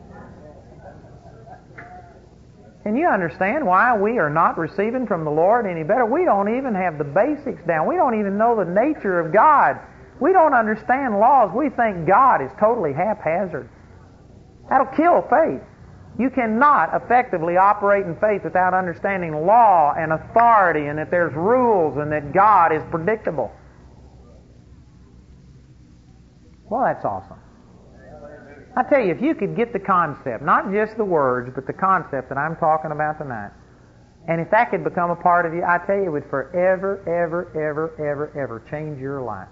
Can you understand why we are not receiving from the Lord any better? We don't even have the basics down. We don't even know the nature of God. We don't understand laws. We think God is totally haphazard. That'll kill faith. You cannot effectively operate in faith without understanding law and authority, and that there's rules, and that God is predictable. Well, that's awesome. I tell you, if you could get the concept, not just the words, but the concept that I'm talking about tonight, and if that could become a part of you, I tell you, it would forever, ever, ever, ever, ever change your life.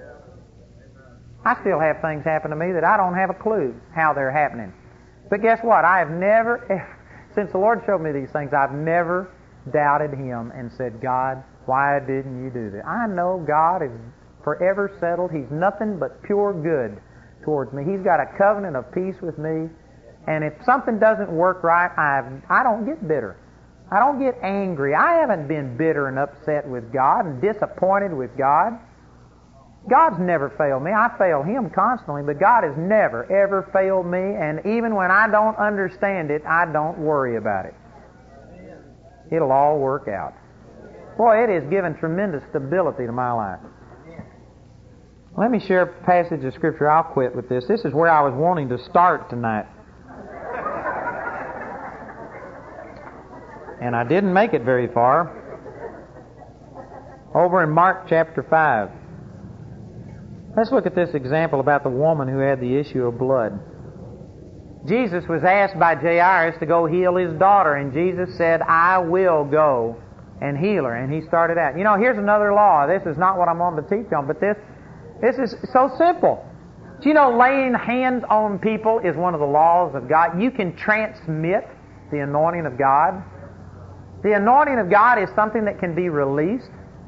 I still have things happen to me that I don't have a clue how they're happening. But guess what? I have never, ever, since the Lord showed me these things, I've never doubted Him and said, God, why didn't you do this? I know God is forever settled. He's nothing but pure good towards me. He's got a covenant of peace with me. And if something doesn't work right, I I don't get bitter. I don't get angry. I haven't been bitter and upset with God and disappointed with God. God's never failed me. I fail Him constantly, but God has never, ever failed me, and even when I don't understand it, I don't worry about it. It'll all work out. Boy, it has given tremendous stability to my life. Let me share a passage of Scripture. I'll quit with this. This is where I was wanting to start tonight. And I didn't make it very far. Over in Mark chapter five. Let's look at this example about the woman who had the issue of blood. Jesus was asked by Jairus to go heal his daughter, and Jesus said, I will go and heal her. And he started out. You know, here's another law. This is not what I'm on to teach on, but this, this is so simple. Do you know laying hands on people is one of the laws of God? You can transmit the anointing of God. The anointing of God is something that can be released.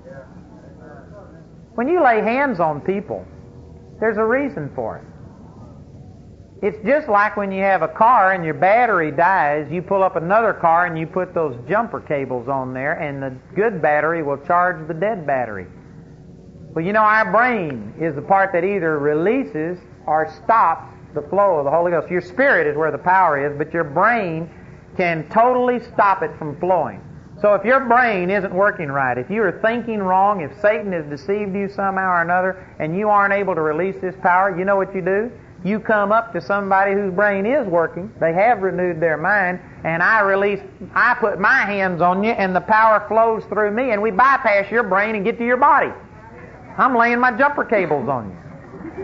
When you lay hands on people, there's a reason for it. It's just like when you have a car and your battery dies, you pull up another car and you put those jumper cables on there, and the good battery will charge the dead battery. Well, you know, our brain is the part that either releases or stops the flow of the Holy Ghost. Your spirit is where the power is, but your brain can totally stop it from flowing. So if your brain isn't working right, if you are thinking wrong, if Satan has deceived you somehow or another, and you aren't able to release this power, you know what you do? You come up to somebody whose brain is working, they have renewed their mind, and I release, I put my hands on you, and the power flows through me, and we bypass your brain and get to your body. I'm laying my jumper cables on you.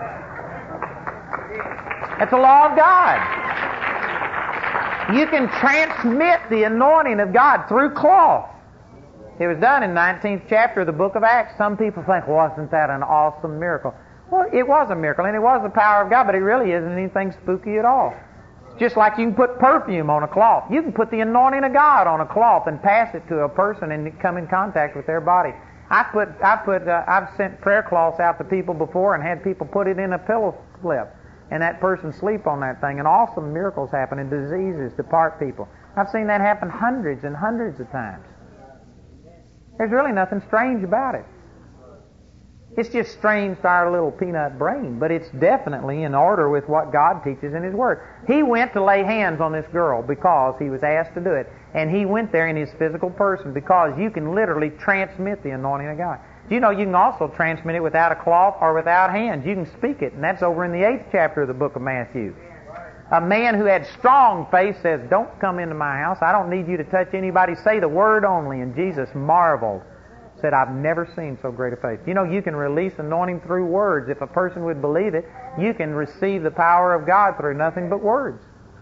That's a law of God. You can transmit the anointing of God through cloth. It was done in the nineteenth chapter of the book of Acts. Some people think, well, wasn't that an awesome miracle? Well, it was a miracle, and it was the power of God, but it really isn't anything spooky at all. It's just like you can put perfume on a cloth. You can put the anointing of God on a cloth and pass it to a person and come in contact with their body. I've put, I've put, uh, I've sent prayer cloths out to people before and had people put it in a pillow slip, and that person sleep on that thing, and awesome miracles happen, and diseases depart people. I've seen that happen hundreds and hundreds of times. There's really nothing strange about it. It's just strange to our little peanut brain, but it's definitely in order with what God teaches in His Word. He went to lay hands on this girl because he was asked to do it. And he went there in his physical person because you can literally transmit the anointing of God. Do you know you can also transmit it without a cloth or without hands? You can speak it, and that's over in the eighth chapter of the book of Matthew. A man who had strong faith says, "Don't come into my house. I don't need you to touch anybody. Say the word only." And Jesus marveled. Said, "I've never seen so great a faith." You know, you can release anointing through words. If a person would believe it, you can receive the power of God through nothing but words.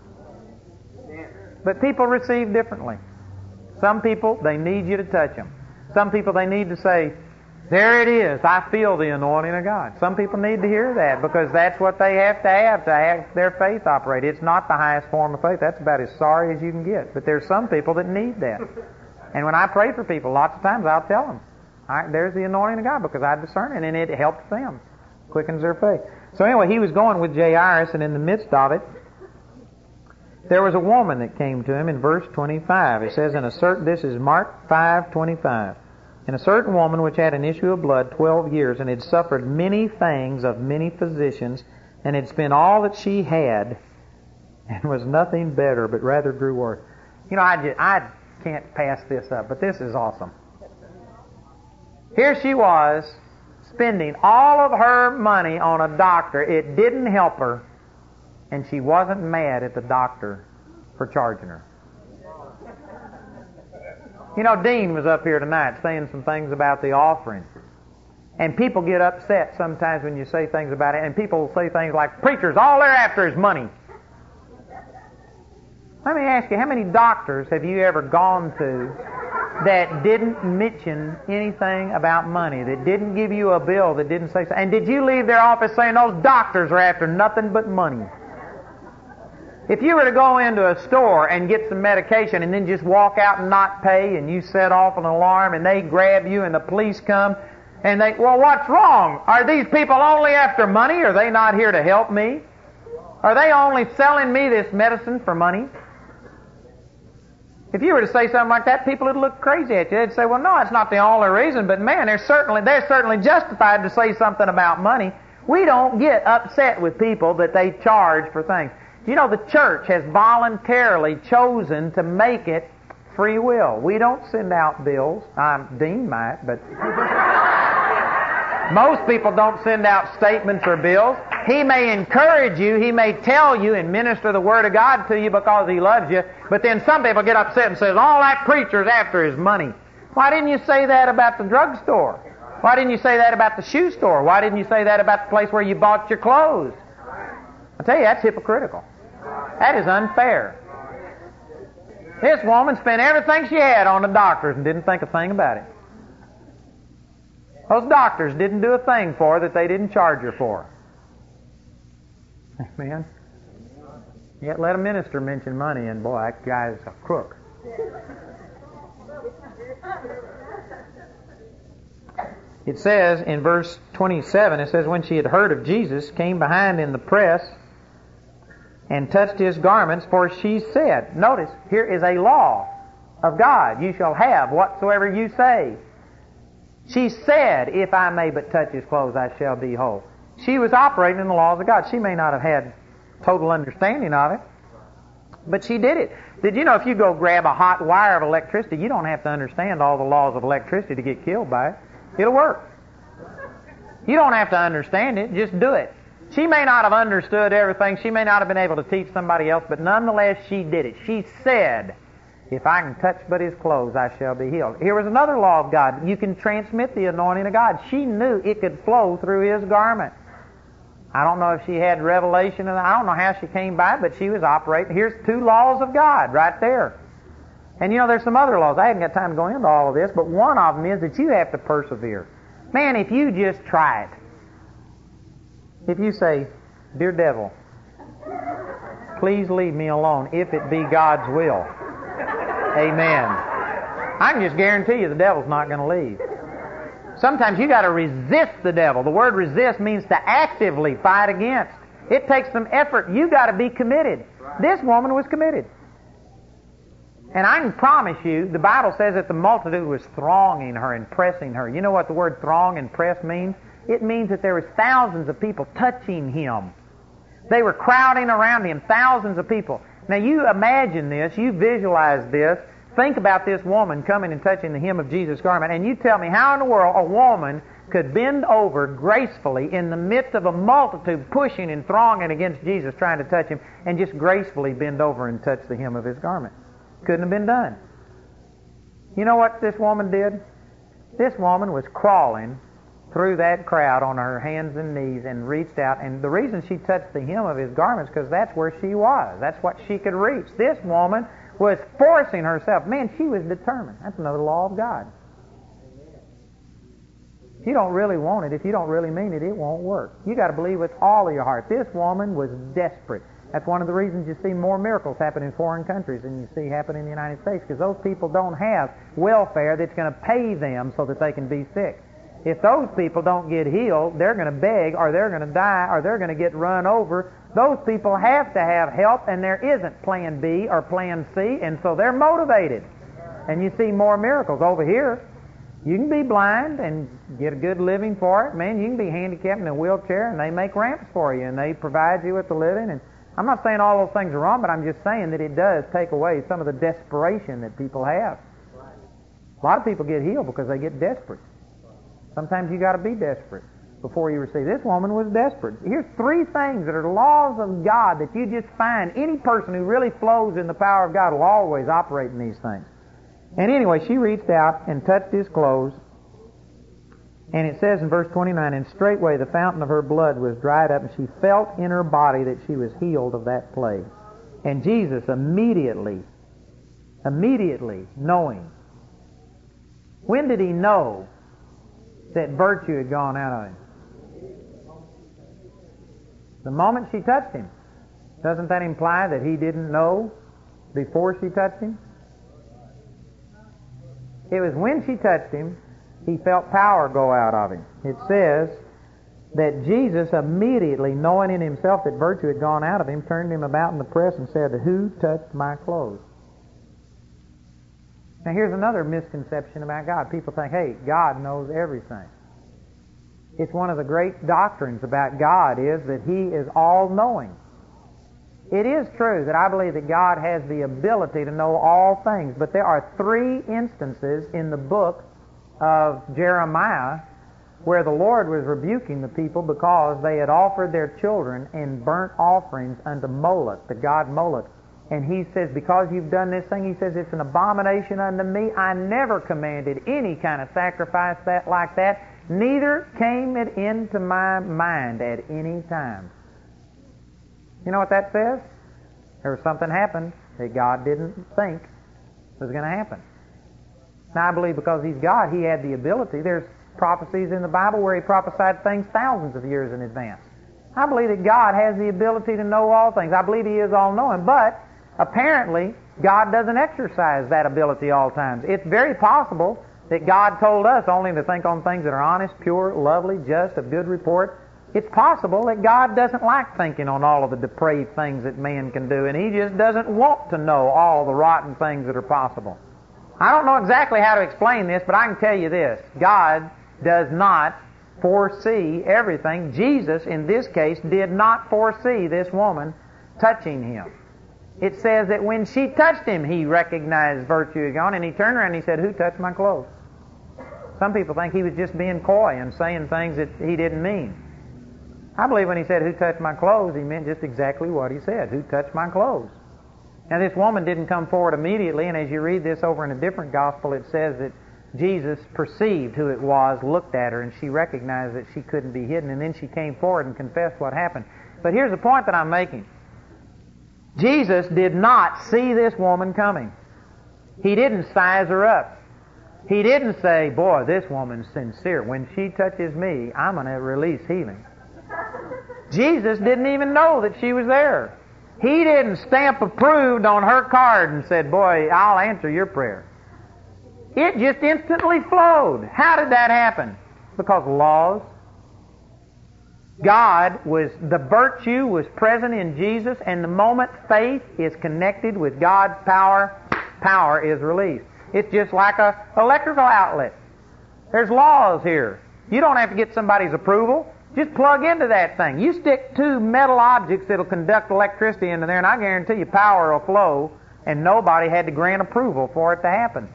But people receive differently. Some people, they need you to touch them. Some people, they need to say, "There it is. I feel the anointing of God." Some people need to hear that because that's what they have to have to have their faith operate. It's not the highest form of faith. That's about as sorry as you can get. But there's some people that need that. And when I pray for people, lots of times I'll tell them, all right, there's the anointing of God because I discern it, and it helps them, quickens their faith. So anyway, he was going with Jairus, and in the midst of it, there was a woman that came to him in verse twenty-five. It says, in a certain, this is Mark five twenty-five. And a certain woman which had an issue of blood twelve years, and had suffered many things of many physicians, and had spent all that she had, and was nothing better, but rather grew worse. You know, I just, I can't pass this up, but this is awesome. Here she was, spending all of her money on a doctor. It didn't help her, and she wasn't mad at the doctor for charging her. You know, Dean was up here tonight saying some things about the offering. And people get upset sometimes when you say things about it, and people say things like, "Preachers, all they're after is money." Let me ask you, how many doctors have you ever gone to that didn't mention anything about money, that didn't give you a bill, that didn't say so? And did you leave their office saying, "Those doctors are after nothing but money"? If you were to go into a store and get some medication and then just walk out and not pay, and you set off an alarm and they grab you and the police come and they, "Well, what's wrong? Are these people only after money? Are they not here to help me? Are they only selling me this medicine for money?" If you were to say something like that, people would look crazy at you. They'd say, "Well, no, it's not the only reason, but man, they're certainly, they're certainly justified to say something about money." We don't get upset with people that they charge for things. You know, the church has voluntarily chosen to make it free will. We don't send out bills. Um, Dean might, but most people don't send out statements or bills. He may encourage you, he may tell you and minister the Word of God to you because he loves you, but then some people get upset and say, "All that preacher's after is money." Why didn't you say that about the drugstore? Why didn't you say that about the shoe store? Why didn't you say that about the place where you bought your clothes? I tell you, that's hypocritical. That is unfair. This woman spent everything she had on the doctors and didn't think a thing about it. Those doctors didn't do a thing for her that they didn't charge her for. Amen. Yet let a minister mention money, and boy, that guy's a crook. It says in verse twenty-seven, it says, when she had heard of Jesus, came behind in the press and touched his garments, for she said, notice, here is a law of God. You shall have whatsoever you say. She said, if I may but touch his clothes, I shall be whole. She was operating in the laws of God. She may not have had total understanding of it, but she did it. Did you know if you go grab a hot wire of electricity, you don't have to understand all the laws of electricity to get killed by it. It'll work. You don't have to understand it. Just do it. She may not have understood everything. She may not have been able to teach somebody else, but nonetheless, she did it. She said, if I can touch but his clothes, I shall be healed. Here was another law of God. You can transmit the anointing of God. She knew it could flow through his garment. I don't know if she had revelation, and I don't know how she came by it, but she was operating. Here's two laws of God right there. And you know, there's some other laws. I haven't got time to go into all of this, but one of them is that you have to persevere. Man, if you just try it, if you say, dear devil, please leave me alone if it be God's will. Amen. I can just guarantee you the devil's not going to leave. Sometimes you got to resist the devil. The word resist means to actively fight against. It takes some effort. You got to be committed. This woman was committed. And I can promise you, the Bible says that the multitude was thronging her and pressing her. You know what the word throng and press means? It means that there was thousands of people touching him. They were crowding around him, thousands of people. Now you imagine this, you visualize this, think about this woman coming and touching the hem of Jesus' garment, and you tell me how in the world a woman could bend over gracefully in the midst of a multitude pushing and thronging against Jesus trying to touch him, and just gracefully bend over and touch the hem of his garment. Couldn't have been done. You know what this woman did? This woman was crawling through that crowd on her hands and knees and reached out, and the reason she touched the hem of his garments because that's where she was. That's what she could reach. This woman was forcing herself. Man, she was determined. That's another law of God. If you don't really want it, if you don't really mean it, it won't work. You got to believe with all of your heart. This woman was desperate. That's one of the reasons you see more miracles happen in foreign countries than you see happen in the United States, because those people don't have welfare that's going to pay them so that they can be sick. If those people don't get healed, they're going to beg, or they're going to die, or they're going to get run over. Those people have to have help, and there isn't plan B or plan C, and so they're motivated. And you see more miracles. Over here, you can be blind and get a good living for it. Man, you can be handicapped in a wheelchair, and they make ramps for you, and they provide you with the living. And I'm not saying all those things are wrong, but I'm just saying that it does take away some of the desperation that people have. A lot of people get healed because they get desperate. Sometimes you got to be desperate before you receive. This woman was desperate. Here's three things that are laws of God that you just find. Any person who really flows in the power of God will always operate in these things. And anyway, she reached out and touched his clothes. And it says in verse twenty-nine, and straightway the fountain of her blood was dried up, and she felt in her body that she was healed of that plague. And Jesus immediately, immediately knowing. When did he know that virtue had gone out of him? The moment she touched him. Doesn't that imply that he didn't know before she touched him? It was when she touched him, he felt power go out of him. It says that Jesus immediately, knowing in himself that virtue had gone out of him, turned him about in the press and said, "Who touched my clothes?" Now here's another misconception about God. People think, hey, God knows everything. It's one of the great doctrines about God is that he is all-knowing. It is true that I believe that God has the ability to know all things, but there are three instances in the book of Jeremiah where the Lord was rebuking the people because they had offered their children in burnt offerings unto Moloch, the god Moloch. And he says, because you've done this thing, he says, it's an abomination unto me. I never commanded any kind of sacrifice that like that, neither came it into my mind at any time. You know what that says? There was something happened that God didn't think was going to happen. Now I believe because he's God, he had the ability. There's prophecies in the Bible where he prophesied things thousands of years in advance. I believe that God has the ability to know all things. I believe he is all-knowing, but apparently, God doesn't exercise that ability all times. It's very possible that God told us only to think on things that are honest, pure, lovely, just, of good report. It's possible that God doesn't like thinking on all of the depraved things that man can do, and he just doesn't want to know all the rotten things that are possible. I don't know exactly how to explain this, but I can tell you this. God does not foresee everything. Jesus, in this case, did not foresee this woman touching him. It says that when she touched him, he recognized virtue had gone, and he turned around and he said, "Who touched my clothes?" Some people think he was just being coy and saying things that he didn't mean. I believe when he said, "Who touched my clothes?" he meant just exactly what he said. Who touched my clothes? Now this woman didn't come forward immediately, and as you read this over in a different gospel, it says that Jesus perceived who it was, looked at her, and she recognized that she couldn't be hidden, and then she came forward and confessed what happened. But here's the point that I'm making. Jesus did not see this woman coming. He didn't size her up. He didn't say, "Boy, this woman's sincere. When she touches me, I'm going to release healing." Jesus didn't even know that she was there. He didn't stamp approved on her card and said, "Boy, I'll answer your prayer." It just instantly flowed. How did that happen? Because laws. God was, the virtue was present in Jesus, and the moment faith is connected with God's power, power is released. It's just like a electrical outlet. There's laws here. You don't have to get somebody's approval. Just plug into that thing. You stick two metal objects that'll conduct electricity into there, and I guarantee you power will flow, and nobody had to grant approval for it to happen.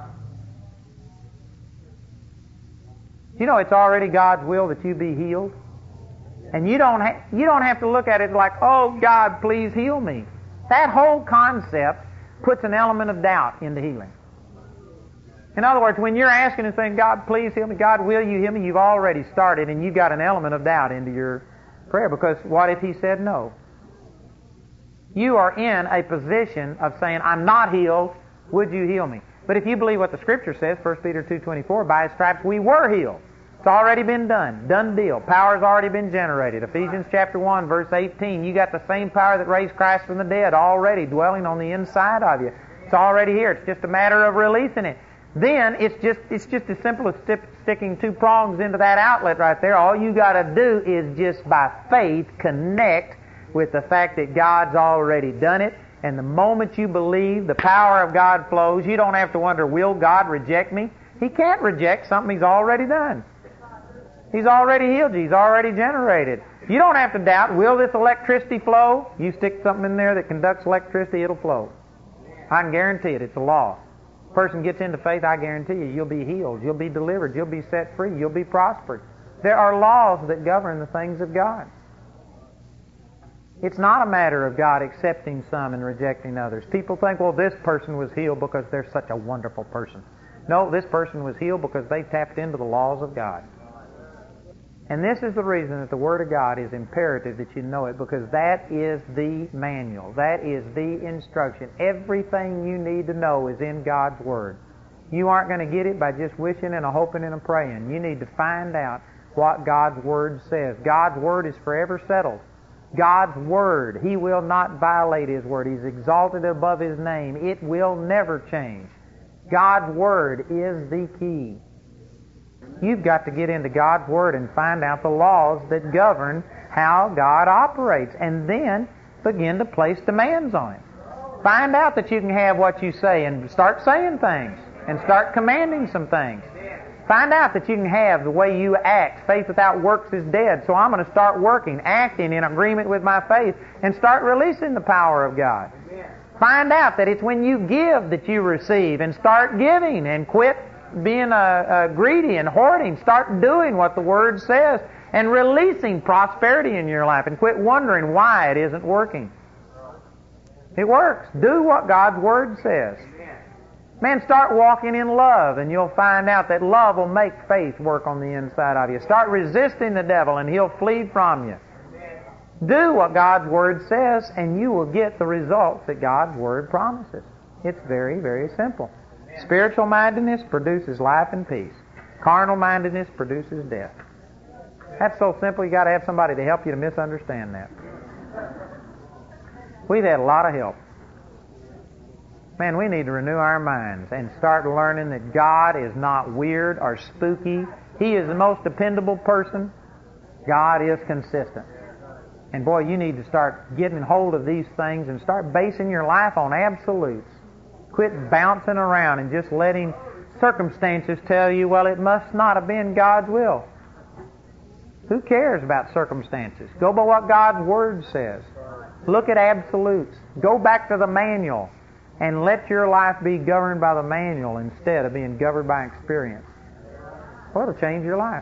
You know, it's already God's will that you be healed. And you don't ha- you don't have to look at it like, oh, God, please heal me. That whole concept puts an element of doubt into healing. In other words, when you're asking and saying, God, please heal me, God, will you heal me, you've already started, and you've got an element of doubt into your prayer, because what if He said no? You are in a position of saying, I'm not healed, would you heal me? But if you believe what the Scripture says, First Peter two twenty-four, by His stripes we were healed. It's already been done. Done deal. Power's already been generated. Ephesians chapter one, verse eighteen, you got the same power that raised Christ from the dead already dwelling on the inside of you. It's already here. It's just a matter of releasing it. Then it's just it's just as simple as st- sticking two prongs into that outlet right there. All you got to do is just by faith connect with the fact that God's already done it. And the moment you believe, the power of God flows. You don't have to wonder, will God reject me? He can't reject something He's already done. He's already healed you. He's already generated. You don't have to doubt, will this electricity flow? You stick something in there that conducts electricity, it'll flow. I can guarantee it. It's a law. Person gets into faith, I guarantee you, you'll be healed, you'll be delivered, you'll be set free, you'll be prospered. There are laws that govern the things of God. It's not a matter of God accepting some and rejecting others. People think, well, this person was healed because they're such a wonderful person. No, this person was healed because they tapped into the laws of God. And this is the reason that the Word of God is imperative that you know it, because that is the manual. That is the instruction. Everything you need to know is in God's Word. You aren't going to get it by just wishing and a hoping and a praying. You need to find out what God's Word says. God's Word is forever settled. God's Word, He will not violate His Word. He's exalted above His name. It will never change. God's Word is the key. You've got to get into God's Word and find out the laws that govern how God operates, and then begin to place demands on Him. Find out that you can have what you say and start saying things and start commanding some things. Find out that you can have the way you act. Faith without works is dead, so I'm going to start working, acting in agreement with my faith, and start releasing the power of God. Find out that it's when you give that you receive, and start giving and quit being uh, uh, greedy and hoarding. Start doing what the Word says and releasing prosperity in your life, and quit wondering why it isn't working. It works. Do what God's Word says. Man, start walking in love, and you'll find out that love will make faith work on the inside of you. Start resisting the devil, and he'll flee from you. Do what God's Word says, and you will get the results that God's Word promises. It's very, very simple. Spiritual mindedness produces life and peace. Carnal mindedness produces death. That's so simple, you got to have somebody to help you to misunderstand that. We've had a lot of help. Man, we need to renew our minds and start learning that God is not weird or spooky. He is the most dependable person. God is consistent. And boy, you need to start getting hold of these things and start basing your life on absolutes. Quit bouncing around and just letting circumstances tell you, well, it must not have been God's will. Who cares about circumstances? Go by what God's Word says. Look at absolutes. Go back to the manual and let your life be governed by the manual instead of being governed by experience. Well, it'll change your life.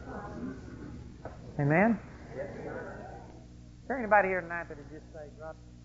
Amen? Is there anybody here tonight that would just say, God,